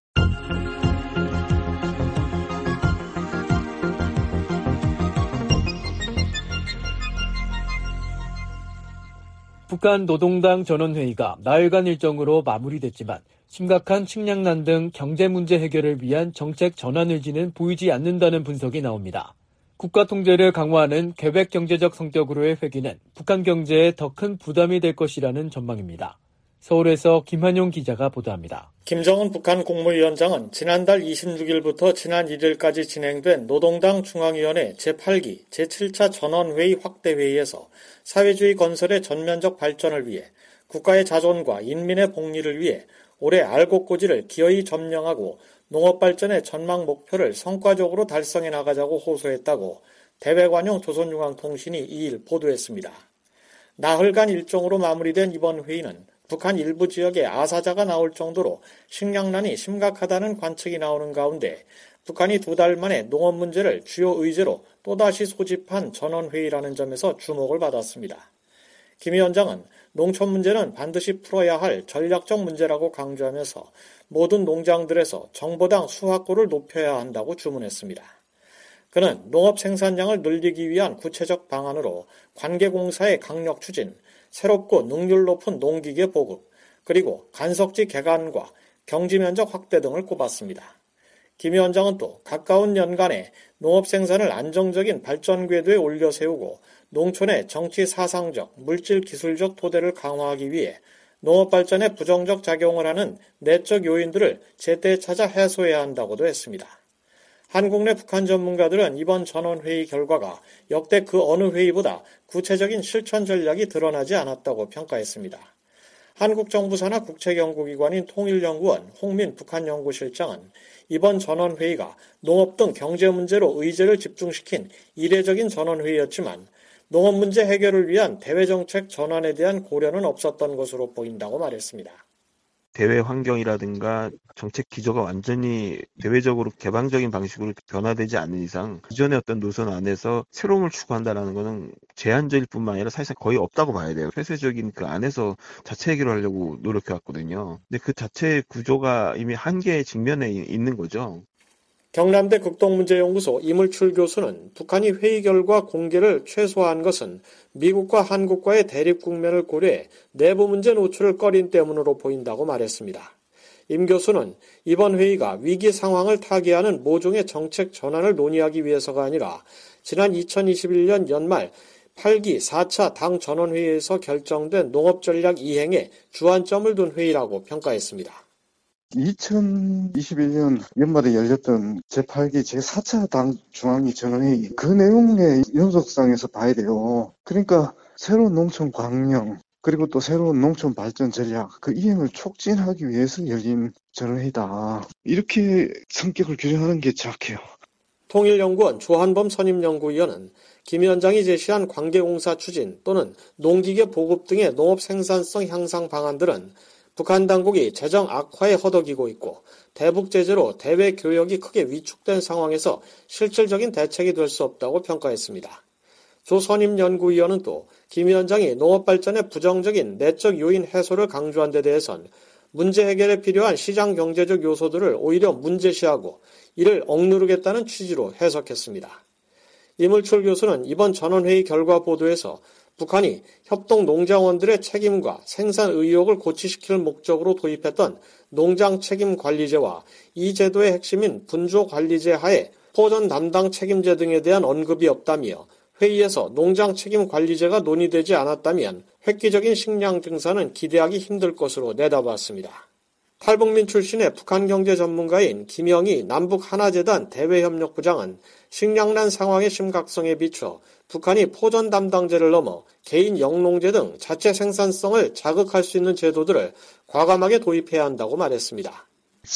Speaker 3: 북한 노동당 전원회의가 나흘간 일정으로 마무리됐지만 심각한 식량난 등 경제 문제 해결을 위한 정책 전환 의지는 보이지 않는다는 분석이 나옵니다. 국가 통제를 강화하는 계획 경제적 성격으로의 회귀는 북한 경제에 더 큰 부담이 될 것이라는 전망입니다. 서울에서 김한용 기자가 보도합니다.
Speaker 14: 김정은 북한 국무위원장은 지난달 이십육일부터 지난 일일까지 진행된 노동당 중앙위원회 제팔 기 제칠 차 전원회의 확대회의에서 사회주의 건설의 전면적 발전을 위해 국가의 자존과 인민의 복리를 위해 올해 알곡고지를 기어이 점령하고 농업발전의 전망 목표를 성과적으로 달성해 나가자고 호소했다고 대외관용 조선중앙통신이 이일 보도했습니다. 나흘간 일정으로 마무리된 이번 회의는 북한 일부 지역에 아사자가 나올 정도로 식량난이 심각하다는 관측이 나오는 가운데 북한이 두 달 만에 농업 문제를 주요 의제로 또다시 소집한 전원회의라는 점에서 주목을 받았습니다. 김 위원장은 농촌 문제는 반드시 풀어야 할 전략적 문제라고 강조하면서 모든 농장들에서 정보당 수확고를 높여야 한다고 주문했습니다. 그는 농업 생산량을 늘리기 위한 구체적 방안으로 관계공사의 강력 추진, 새롭고 능률 높은 농기계 보급, 그리고 간석지 개간과 경지 면적 확대 등을 꼽았습니다. 김 위원장은 또 가까운 연간에 농업 생산을 안정적인 발전 궤도에 올려 세우고 농촌의 정치 사상적, 물질 기술적 토대를 강화하기 위해 농업 발전에 부정적 작용을 하는 내적 요인들을 제때 찾아 해소해야 한다고도 했습니다. 한국 내 북한 전문가들은 이번 전원회의 결과가 역대 그 어느 회의보다 구체적인 실천 전략이 드러나지 않았다고 평가했습니다. 한국 정부 산하 국책연구기관인 통일연구원 홍민 북한연구실장은 이번 전원회의가 농업 등 경제 문제로 의제를 집중시킨 이례적인 전원회의였지만 농업 문제 해결을 위한 대외정책 전환에 대한 고려는 없었던 것으로 보인다고 말했습니다.
Speaker 15: 대외 환경이라든가 정책 기조가 완전히 대외적으로 개방적인 방식으로 변화되지 않는 이상 기존의 어떤 노선 안에서 새로움을 추구한다는 것은 제한적일 뿐만 아니라 사실상 거의 없다고 봐야 돼요. 폐쇄적인 그 안에서 자체 해결을 하려고 노력해왔거든요. 근데 그 자체의 구조가 이미 한계의 직면에 있는 거죠.
Speaker 14: 경남대 극동문제연구소 이물출 교수는 북한이 회의 결과 공개를 최소화한 것은 미국과 한국과의 대립 국면을 고려해 내부 문제 노출을 꺼린 때문으로 보인다고 말했습니다. 임 교수는 이번 회의가 위기 상황을 타개하는 모종의 정책 전환을 논의하기 위해서가 아니라 지난 이천이십일년 연말 팔 기 사 차 당 전원회의에서 결정된 농업전략 이행에 주안점을 둔 회의라고 평가했습니다.
Speaker 16: 이천이십일년 연말에 열렸던 제팔 기 제사 차 당 중앙위 전원회의 그 내용의 연속상에서 봐야 돼요. 그러니까 새로운 농촌 광령 그리고 또 새로운 농촌 발전 전략 그 이행을 촉진하기 위해서 열린 전원회의다. 이렇게 성격을 규정하는 게 정확해요.
Speaker 14: 통일연구원 조한범 선임연구위원은 김 위원장이 제시한 관계공사 추진 또는 농기계 보급 등의 농업 생산성 향상 방안들은 북한 당국이 재정 악화에 허덕이고 있고 대북 제재로 대외 교역이 크게 위축된 상황에서 실질적인 대책이 될 수 없다고 평가했습니다. 조 선임 연구위원은 또 김 위원장이 농업 발전의 부정적인 내적 요인 해소를 강조한 데 대해선 문제 해결에 필요한 시장 경제적 요소들을 오히려 문제시하고 이를 억누르겠다는 취지로 해석했습니다. 이물출 교수는 이번 전원회의 결과 보도에서 북한이 협동 농장원들의 책임과 생산 의욕을 고취시킬 목적으로 도입했던 농장 책임 관리제와 이 제도의 핵심인 분조 관리제 하에 포전 담당 책임제 등에 대한 언급이 없다며 회의에서 농장 책임 관리제가 논의되지 않았다면 획기적인 식량 증산은 기대하기 힘들 것으로 내다봤습니다. 탈북민 출신의 북한 경제 전문가인 김영희 남북 하나재단 대외협력부장은 식량난 상황의 심각성에 비춰 북한이 포전 담당제를 넘어 개인 영농제 등 자체 생산성을 자극할 수 있는 제도들을 과감하게 도입해야 한다고 말했습니다.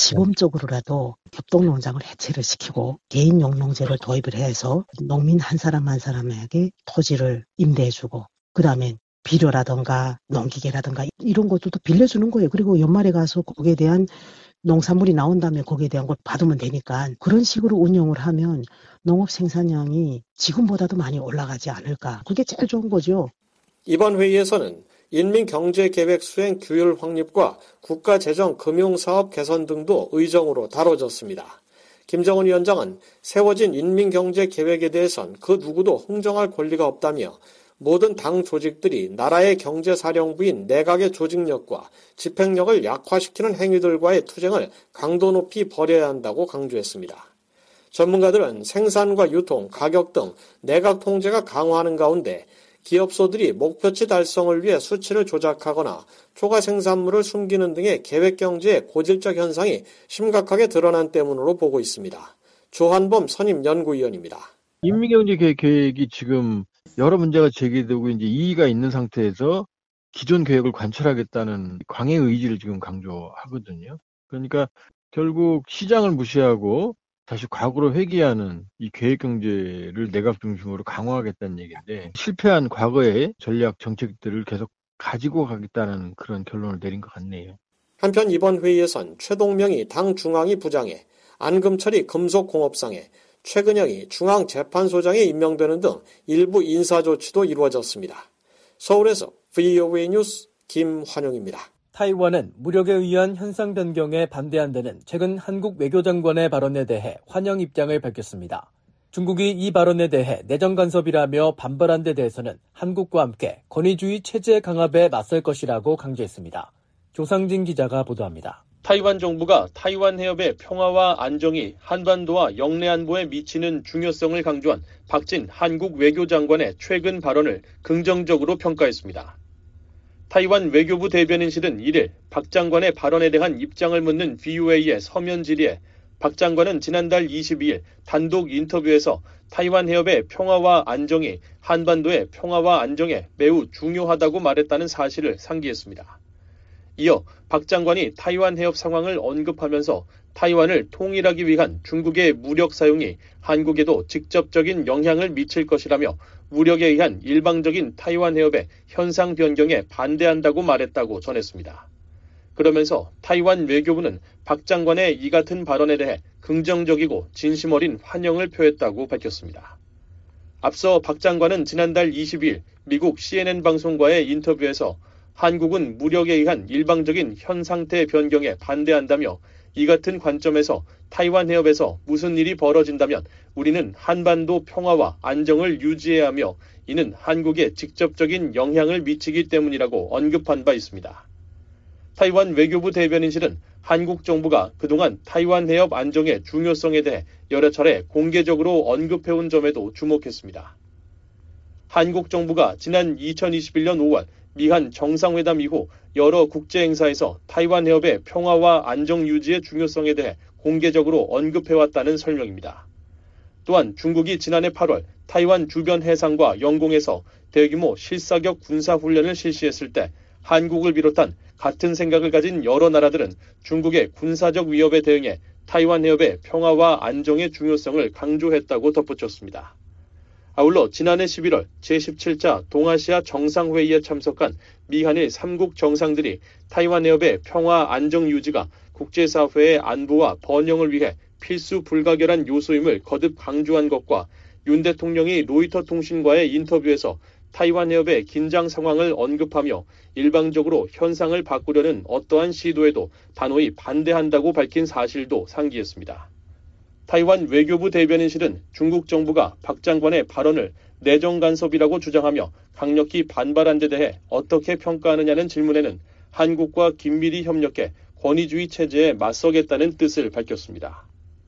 Speaker 17: 시범적으로라도 협동농장을 해체를 시키고 개인 영농제를 도입을 해서 농민 한 사람 한 사람에게 토지를 임대해주고 그 다음에 비료라든가 농기계라든가 이런 것들도 빌려주는 거예요. 그리고 연말에 가서 거기에 대한 농산물이 나온다면 거기에 대한 걸 받으면 되니까 그런 식으로 운영을 하면 농업 생산량이 지금보다도 많이 올라가지 않을까. 그게 제일 좋은 거죠.
Speaker 14: 이번 회의에서는 인민경제계획 수행 규율 확립과 국가재정 금융사업 개선 등도 의정으로 다뤄졌습니다. 김정은 위원장은 세워진 인민경제계획에 대해선 그 누구도 흥정할 권리가 없다며 모든 당 조직들이 나라의 경제사령부인 내각의 조직력과 집행력을 약화시키는 행위들과의 투쟁을 강도 높이 벌여야 한다고 강조했습니다. 전문가들은 생산과 유통, 가격 등 내각 통제가 강화하는 가운데 기업소들이 목표치 달성을 위해 수치를 조작하거나 초과 생산물을 숨기는 등의 계획경제의 고질적 현상이 심각하게 드러난 때문으로 보고 있습니다. 조한범 선임연구위원입니다.
Speaker 18: 인민경제 계획이 지금 여러 문제가 제기되고 이제 이의가 있는 상태에서 기존 계획을 관철하겠다는 광의 의지를 지금 강조하거든요. 그러니까 결국 시장을 무시하고 다시 과거로 회귀하는 이 계획경제를 내각 중심으로 강화하겠다는 얘기인데 실패한 과거의 전략 정책들을 계속 가지고 가겠다는 그런 결론을 내린 것 같네요.
Speaker 14: 한편 이번 회의에선 최동명이 당 중앙위 부장에, 안금철이 금속공업상에, 최근영이 중앙재판소장에 임명되는 등 일부 인사조치도 이루어졌습니다. 서울에서 브이오에이 뉴스 김환용입니다.
Speaker 3: 타이완은 무력에 의한 현상 변경에 반대한다는 최근 한국 외교장관의 발언에 대해 환영 입장을 밝혔습니다. 중국이 이 발언에 대해 내정 간섭이라며 반발한 데 대해서는 한국과 함께 권위주의 체제 강압에 맞설 것이라고 강조했습니다. 조상진 기자가 보도합니다.
Speaker 19: 타이완 정부가 타이완 해협의 평화와 안정이 한반도와 영내 안보에 미치는 중요성을 강조한 박진 한국 외교장관의 최근 발언을 긍정적으로 평가했습니다. 타이완 외교부 대변인실은 일일 박 장관의 발언에 대한 입장을 묻는 브이오에이의 서면 질의에 박 장관은 지난달 이십이일 단독 인터뷰에서 타이완 해협의 평화와 안정이 한반도의 평화와 안정에 매우 중요하다고 말했다는 사실을 상기했습니다. 이어 박 장관이 타이완 해협 상황을 언급하면서 타이완을 통일하기 위한 중국의 무력 사용이 한국에도 직접적인 영향을 미칠 것이라며 무력에 의한 일방적인 타이완 해협의 현상 변경에 반대한다고 말했다고 전했습니다. 그러면서 타이완 외교부는 박 장관의 이 같은 발언에 대해 긍정적이고 진심 어린 환영을 표했다고 밝혔습니다. 앞서 박 장관은 지난달 이십이일 미국 씨엔엔 방송과의 인터뷰에서 한국은 무력에 의한 일방적인 현 상태 변경에 반대한다며 이 같은 관점에서 타이완 해협에서 무슨 일이 벌어진다면 우리는 한반도 평화와 안정을 유지해야 하며 이는 한국에 직접적인 영향을 미치기 때문이라고 언급한 바 있습니다. 타이완 외교부 대변인실은 한국 정부가 그동안 타이완 해협 안정의 중요성에 대해 여러 차례 공개적으로 언급해온 점에도 주목했습니다. 한국 정부가 지난 이천이십일년 오월 미한 정상회담 이후 여러 국제행사에서 타이완 해협의 평화와 안정 유지의 중요성에 대해 공개적으로 언급해왔다는 설명입니다. 또한 중국이 지난해 팔월 타이완 주변 해상과 영공에서 대규모 실사격 군사훈련을 실시했을 때 한국을 비롯한 같은 생각을 가진 여러 나라들은 중국의 군사적 위협에 대응해 타이완 해협의 평화와 안정의 중요성을 강조했다고 덧붙였습니다. 아울러 지난해 십일월 제십칠차 동아시아 정상회의에 참석한 미한일 삼국 정상들이 타이완 해협의 평화 안정 유지가 국제사회의 안보와 번영을 위해 필수 불가결한 요소임을 거듭 강조한 것과 윤 대통령이 로이터 통신과의 인터뷰에서 타이완 해협의 긴장 상황을 언급하며 일방적으로 현상을 바꾸려는 어떠한 시도에도 단호히 반대한다고 밝힌 사실도 상기했습니다. 타이완 외교부 대변인실은 중국 정부가 박 장관의 발언을 내정 간섭이라고 주장하며 강력히 반발한 데 대해 어떻게 평가하느냐는 질문에는 한국과 긴밀히 협력해 권위주의 체제에 맞서겠다는 뜻을 밝혔습니다.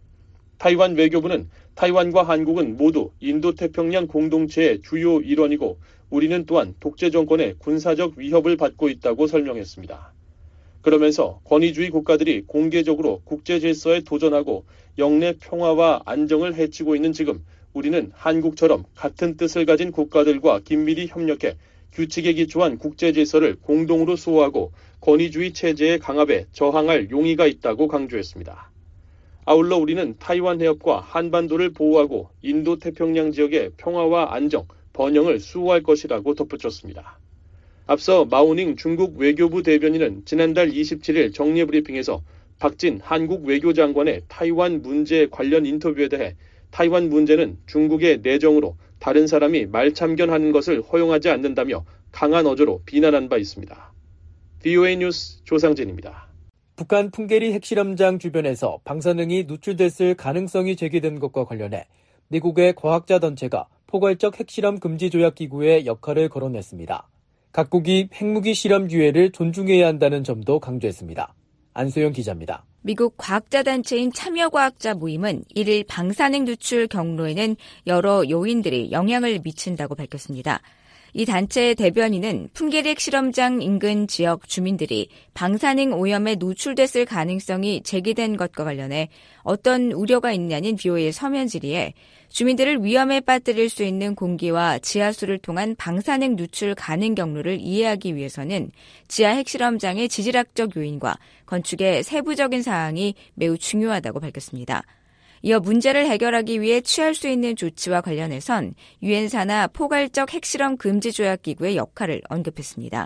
Speaker 19: 타이완 외교부는 타이완과 한국은 모두 인도태평양 공동체의 주요 일원이고 우리는 또한 독재 정권의 군사적 위협을 받고 있다고 설명했습니다. 그러면서 권위주의 국가들이 공개적으로 국제 질서에 도전하고 영내 평화와 안정을 해치고 있는 지금 우리는 한국처럼 같은 뜻을 가진 국가들과 긴밀히 협력해 규칙에 기초한 국제 질서를 공동으로 수호하고 권위주의 체제의 강압에 저항할 용의가 있다고 강조했습니다. 아울러 우리는 타이완 해협과 한반도를 보호하고 인도태평양 지역의 평화와 안정, 번영을 수호할 것이라고 덧붙였습니다. 앞서 마오닝 중국 외교부 대변인은 지난달 이십칠일 정례브리핑에서 박진 한국 외교장관의 타이완 문제 관련 인터뷰에 대해 타이완 문제는 중국의 내정으로 다른 사람이 말참견하는 것을 허용하지 않는다며 강한 어조로 비난한 바 있습니다. 브이오에이 뉴스 조상진입니다.
Speaker 3: 북한 풍계리 핵실험장 주변에서 방사능이 누출됐을 가능성이 제기된 것과 관련해 미국의 과학자 단체가 포괄적 핵실험 금지 조약 기구의 역할을 거론했습니다. 각국이 핵무기 실험 기회를 존중해야 한다는 점도 강조했습니다. 안소영 기자입니다.
Speaker 20: 미국 과학자단체인 참여과학자 모임은 일일 방사능 누출 경로에는 여러 요인들이 영향을 미친다고 밝혔습니다. 이 단체의 대변인은 풍계리 핵실험장 인근 지역 주민들이 방사능 오염에 노출됐을 가능성이 제기된 것과 관련해 어떤 우려가 있냐는 비오에이 서면 질의에 주민들을 위험에 빠뜨릴 수 있는 공기와 지하수를 통한 방사능 누출 가능 경로를 이해하기 위해서는 지하 핵실험장의 지질학적 요인과 건축의 세부적인 사항이 매우 중요하다고 밝혔습니다. 이어 문제를 해결하기 위해 취할 수 있는 조치와 관련해선 유엔사나 포괄적 핵실험 금지 조약 기구의 역할을 언급했습니다.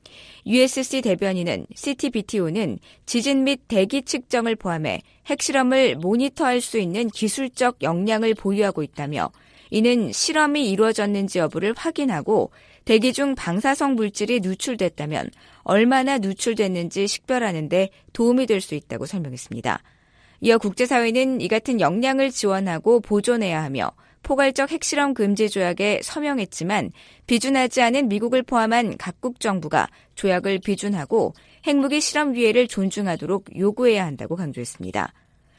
Speaker 20: 유에스씨 대변인은 씨티비티오는 지진 및 대기 측정을 포함해 핵실험을 모니터할 수 있는 기술적 역량을 보유하고 있다며 이는 실험이 이루어졌는지 여부를 확인하고 대기 중 방사성 물질이 누출됐다면 얼마나 누출됐는지 식별하는 데 도움이 될 수 있다고 설명했습니다. 이어 국제사회는 이 같은 역량을 지원하고 보존해야 하며 포괄적 핵실험 금지 조약에 서명했지만 비준하지 않은 미국을 포함한 각국 정부가 조약을 비준하고 핵무기 실험 기회를 존중하도록 요구해야 한다고 강조했습니다.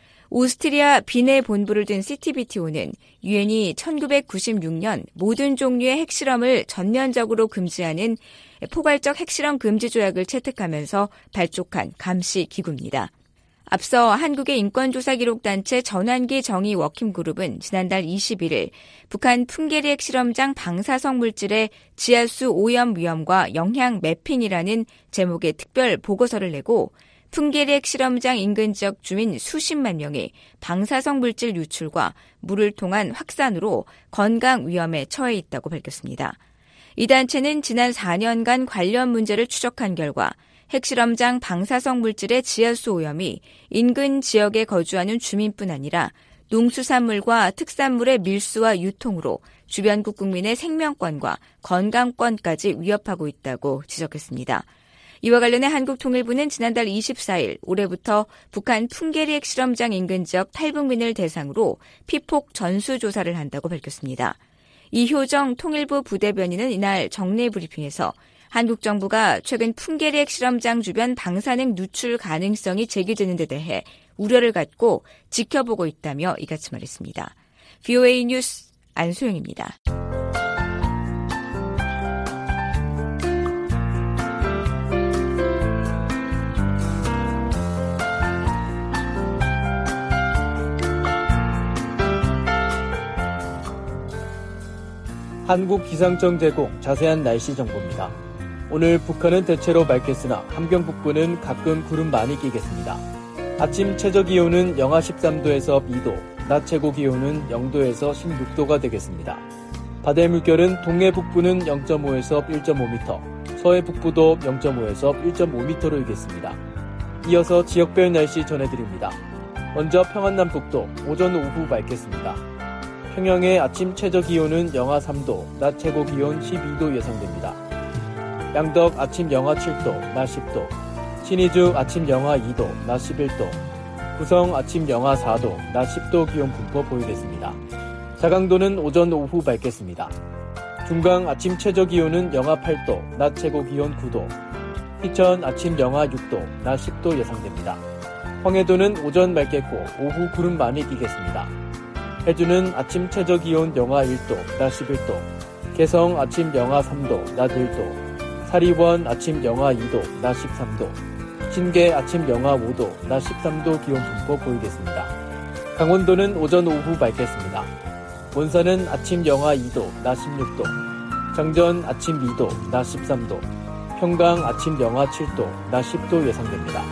Speaker 20: 오스트리아 빈에 본부를 둔 씨티비티오는 유엔이 천구백구십육 년 모든 종류의 핵실험을 전면적으로 금지하는 포괄적 핵실험 금지 조약을 채택하면서 발족한 감시 기구입니다. 앞서 한국의 인권조사 기록단체 전환기 정의 워킹그룹은 지난달 이십일일 북한 풍계리 핵실험장 방사성 물질의 지하수 오염 위험과 영향 매핑이라는 제목의 특별 보고서를 내고 풍계리 핵실험장 인근 지역 주민 수십만 명이 방사성 물질 유출과 물을 통한 확산으로 건강 위험에 처해 있다고 밝혔습니다. 이 단체는 지난 사 년간 관련 문제를 추적한 결과 핵실험장 방사성 물질의 지하수 오염이 인근 지역에 거주하는 주민뿐 아니라 농수산물과 특산물의 밀수와 유통으로 주변국 국민의 생명권과 건강권까지 위협하고 있다고 지적했습니다. 이와 관련해 한국통일부는 지난달 이십사일 올해부터 북한 풍계리 핵실험장 인근 지역 탈북민을 대상으로 피폭 전수조사를 한다고 밝혔습니다. 이효정 통일부 부대변인은 이날 정례 브리핑에서 한국 정부가 최근 풍계리 핵실험장 주변 방사능 누출 가능성이 제기되는 데 대해 우려를 갖고 지켜보고 있다며 이같이 말했습니다. 비오에이 뉴스 안소영입니다.
Speaker 3: 한국 기상청 제공 자세한 날씨 정보입니다. 오늘 북한은 대체로 맑겠으나 함경 북부는 가끔 구름 많이 끼겠습니다. 아침 최저기온은 영하 십삼도에서 이도, 낮 최고기온은 영도에서 십육도가 되겠습니다. 바다의 물결은 동해 북부는 영점오에서 일점오미터, 서해 북부도 영점오에서 일점오미터로 일겠습니다. 이어서 지역별 날씨 전해드립니다. 먼저 평안 남북도 오전 오후 맑겠습니다. 평양의 아침 최저기온은 영하 삼도, 낮 최고기온 십이도 예상됩니다. 양덕 아침 영하 칠도, 낮 십도, 신의주 아침 영하 이도, 낮 십일도, 구성 아침 영하 사도, 낮 십도 기온 분포 보이겠습니다. 자강도는 오전 오후 맑겠습니다. 중강 아침 최저기온은 영하 팔도, 낮 최고기온 구도, 희천 아침 영하 육도, 낮 십도 예상됩니다. 황해도는 오전 맑겠고 오후 구름 많이 끼겠습니다. 해주는 아침 최저기온 영하 일도, 낮 십일도, 개성 아침 영하 삼도, 낮 일도, 사리원 아침 영하 이도, 낮 십삼도, 신계 아침 영하 오도, 낮 십삼도 기온 분포 보이겠습니다. 강원도는 오전 오후 맑겠습니다. 원산은 아침 영하 이도, 낮 십육도, 정전 아침 이도, 낮 십삼도, 평강 아침 영하 칠도, 낮 십도 예상됩니다.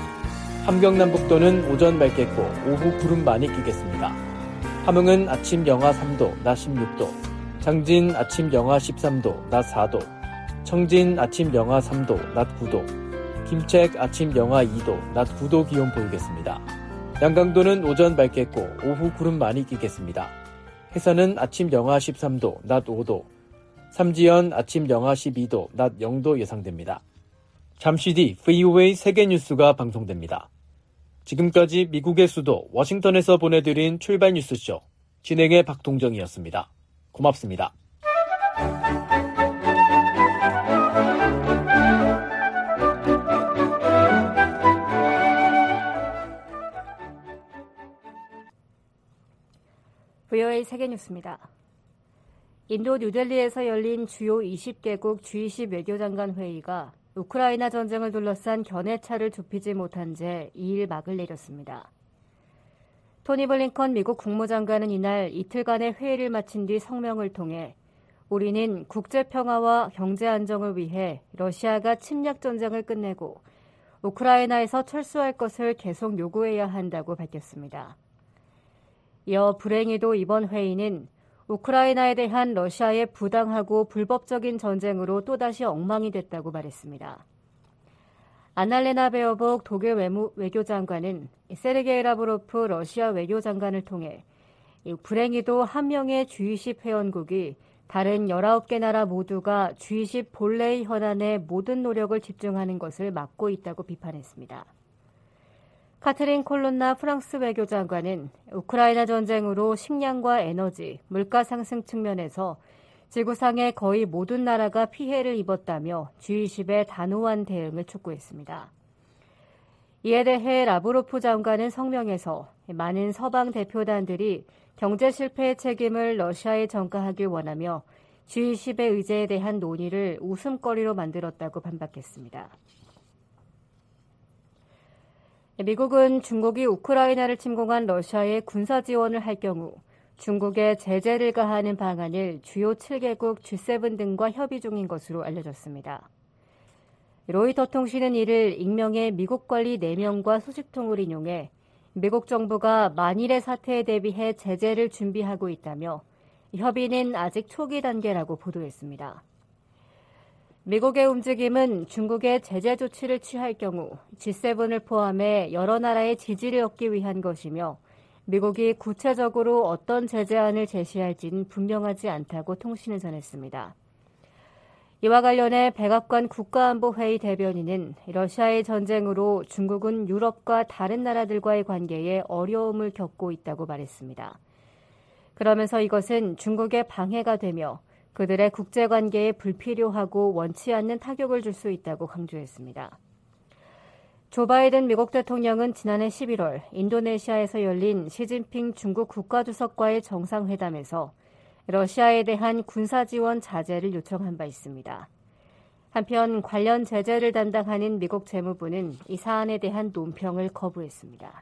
Speaker 3: 함경남북도는 오전 맑겠고 오후 구름 많이 끼겠습니다. 함흥은 아침 영하 삼도, 낮 십육도, 장진 아침 영하 십삼도, 낮 사도, 청진 아침 영하 삼도, 낮 구도, 김책 아침 영하 이도, 낮 구도 기온 보이겠습니다. 양강도는 오전 맑겠고 오후 구름 많이 끼겠습니다. 해산은 아침 영하 십삼도, 낮 오도, 삼지연 아침 영하 십이도, 낮 영도 예상됩니다. 잠시 뒤 브이오에이 세계뉴스가 방송됩니다. 지금까지 미국의 수도 워싱턴에서 보내드린 출발 뉴스쇼 진행의 박동정이었습니다. 고맙습니다.
Speaker 1: 브이오에이 세계뉴스입니다. 인도 뉴델리에서 열린 주요 이십 개국 지 이십 외교장관 회의가 우크라이나 전쟁을 둘러싼 견해차를 좁히지 못한 채 이 일 막을 내렸습니다. 토니 블링컨 미국 국무장관은 이날 이틀간의 회의를 마친 뒤 성명을 통해 우리는 국제평화와 경제안정을 위해 러시아가 침략전쟁을 끝내고 우크라이나에서 철수할 것을 계속 요구해야 한다고 밝혔습니다. 이어 불행히도 이번 회의는 우크라이나에 대한 러시아의 부당하고 불법적인 전쟁으로 또다시 엉망이 됐다고 말했습니다. 아날레나 베어복 독일 외무, 외교장관은 세르게이 라브로프 러시아 외교장관을 통해 불행히도 한 명의 지 이십 회원국이 다른 열아홉 개 나라 모두가 지 이십 본래의 현안에 모든 노력을 집중하는 것을 막고 있다고 비판했습니다. 카트린 콜론나 프랑스 외교장관은 우크라이나 전쟁으로 식량과 에너지, 물가 상승 측면에서 지구상의 거의 모든 나라가 피해를 입었다며 지 이십의 단호한 대응을 촉구했습니다. 이에 대해 라브로프 장관은 성명에서 많은 서방 대표단들이 경제 실패의 책임을 러시아에 전가하길 원하며 지 이십의 의제에 대한 논의를 웃음거리로 만들었다고 반박했습니다. 미국은 중국이 우크라이나를 침공한 러시아에 군사 지원을 할 경우 중국에 제재를 가하는 방안을 주요 칠 개국 지 세븐 등과 협의 중인 것으로 알려졌습니다. 로이터 통신은 이를 익명의 미국 관리 네 명과 소식통을 인용해 미국 정부가 만일의 사태에 대비해 제재를 준비하고 있다며 협의는 아직 초기 단계라고 보도했습니다. 미국의 움직임은 중국의 제재 조치를 취할 경우 지 세븐을 포함해 여러 나라의 지지를 얻기 위한 것이며 미국이 구체적으로 어떤 제재안을 제시할지는 분명하지 않다고 통신은 전했습니다. 이와 관련해 백악관 국가안보회의 대변인은 러시아의 전쟁으로 중국은 유럽과 다른 나라들과의 관계에 어려움을 겪고 있다고 말했습니다. 그러면서 이것은 중국의 방해가 되며 그들의 국제관계에 불필요하고 원치 않는 타격을 줄 수 있다고 강조했습니다. 조 바이든 미국 대통령은 지난해 십일월 인도네시아에서 열린 시진핑 중국 국가주석과의 정상회담에서 러시아에 대한 군사 지원 자제를 요청한 바 있습니다. 한편 관련 제재를 담당하는 미국 재무부는 이 사안에 대한 논평을 거부했습니다.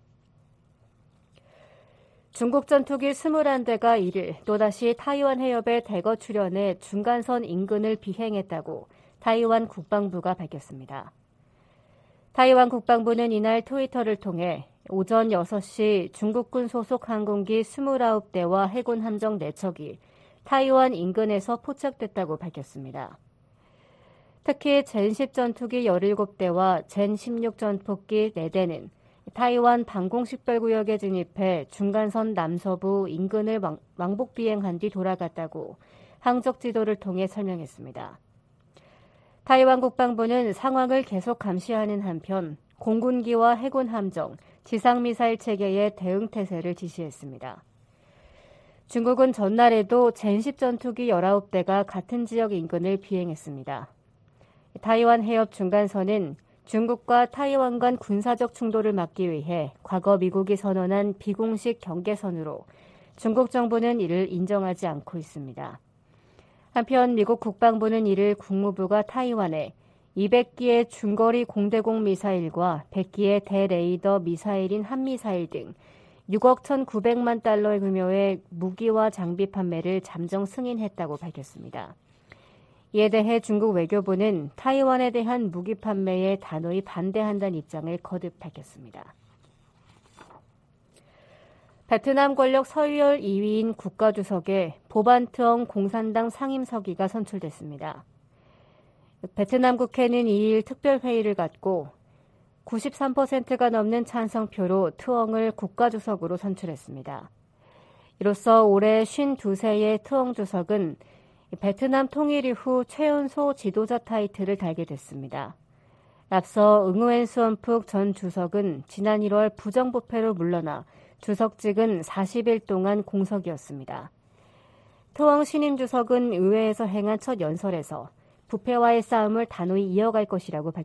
Speaker 1: 중국 전투기 이십일 대가 이 일 또다시 타이완 해협에 대거 출현해 중간선 인근을 비행했다고 타이완 국방부가 밝혔습니다. 타이완 국방부는 이날 트위터를 통해 오전 여섯 시 중국군 소속 항공기 이십구 대와 해군 함정 네 척이 타이완 인근에서 포착됐다고 밝혔습니다. 특히 젠 십 전투기 열일곱 대와 젠 십육 전폭기 네 대는 타이완 방공식별구역에 진입해 중간선 남서부 인근을 왕, 왕복 비행한 뒤 돌아갔다고 항적 지도를 통해 설명했습니다. 타이완 국방부는 상황을 계속 감시하는 한편 공군기와 해군 함정, 지상미사일 체계의 대응 태세를 지시했습니다. 중국은 전날에도 젠 십 전투기 열아홉 대가 같은 지역 인근을 비행했습니다. 타이완 해협 중간선은 중국과 타이완 간 군사적 충돌을 막기 위해 과거 미국이 선언한 비공식 경계선으로 중국 정부는 이를 인정하지 않고 있습니다. 한편 미국 국방부는 이를 국무부가 타이완에 이백 기의 중거리 공대공 미사일과 백 기의 대레이더 미사일인 한미사일 등 육억 천구백만 달러의 규모의 무기와 장비 판매를 잠정 승인했다고 밝혔습니다. 이에 대해 중국 외교부는 타이완에 대한 무기 판매에 단호히 반대한다는 입장을 거듭 밝혔습니다. 베트남 권력 서열 이 위인 국가주석에 보반트엉 공산당 상임서기가 선출됐습니다. 베트남 국회는 이 일 특별회의를 갖고 구십삼 퍼센트가 넘는 찬성표로 트엉을 국가주석으로 선출했습니다. 이로써 올해 오십이 세의 트엉 주석은 베트남 통일 이후 최연소 지도자 타이틀을 달게 됐습니다. 앞서 응우엔 수원푹 전 주석은 지난 일월 부정부패로 물러나 주석직은 사십 일 동안 공석이었습니다. 트엉 신임 주석은 의회에서 행한 첫 연설에서 부패와의 싸움을 단호히 이어갈 것이라고 밝혔습니다.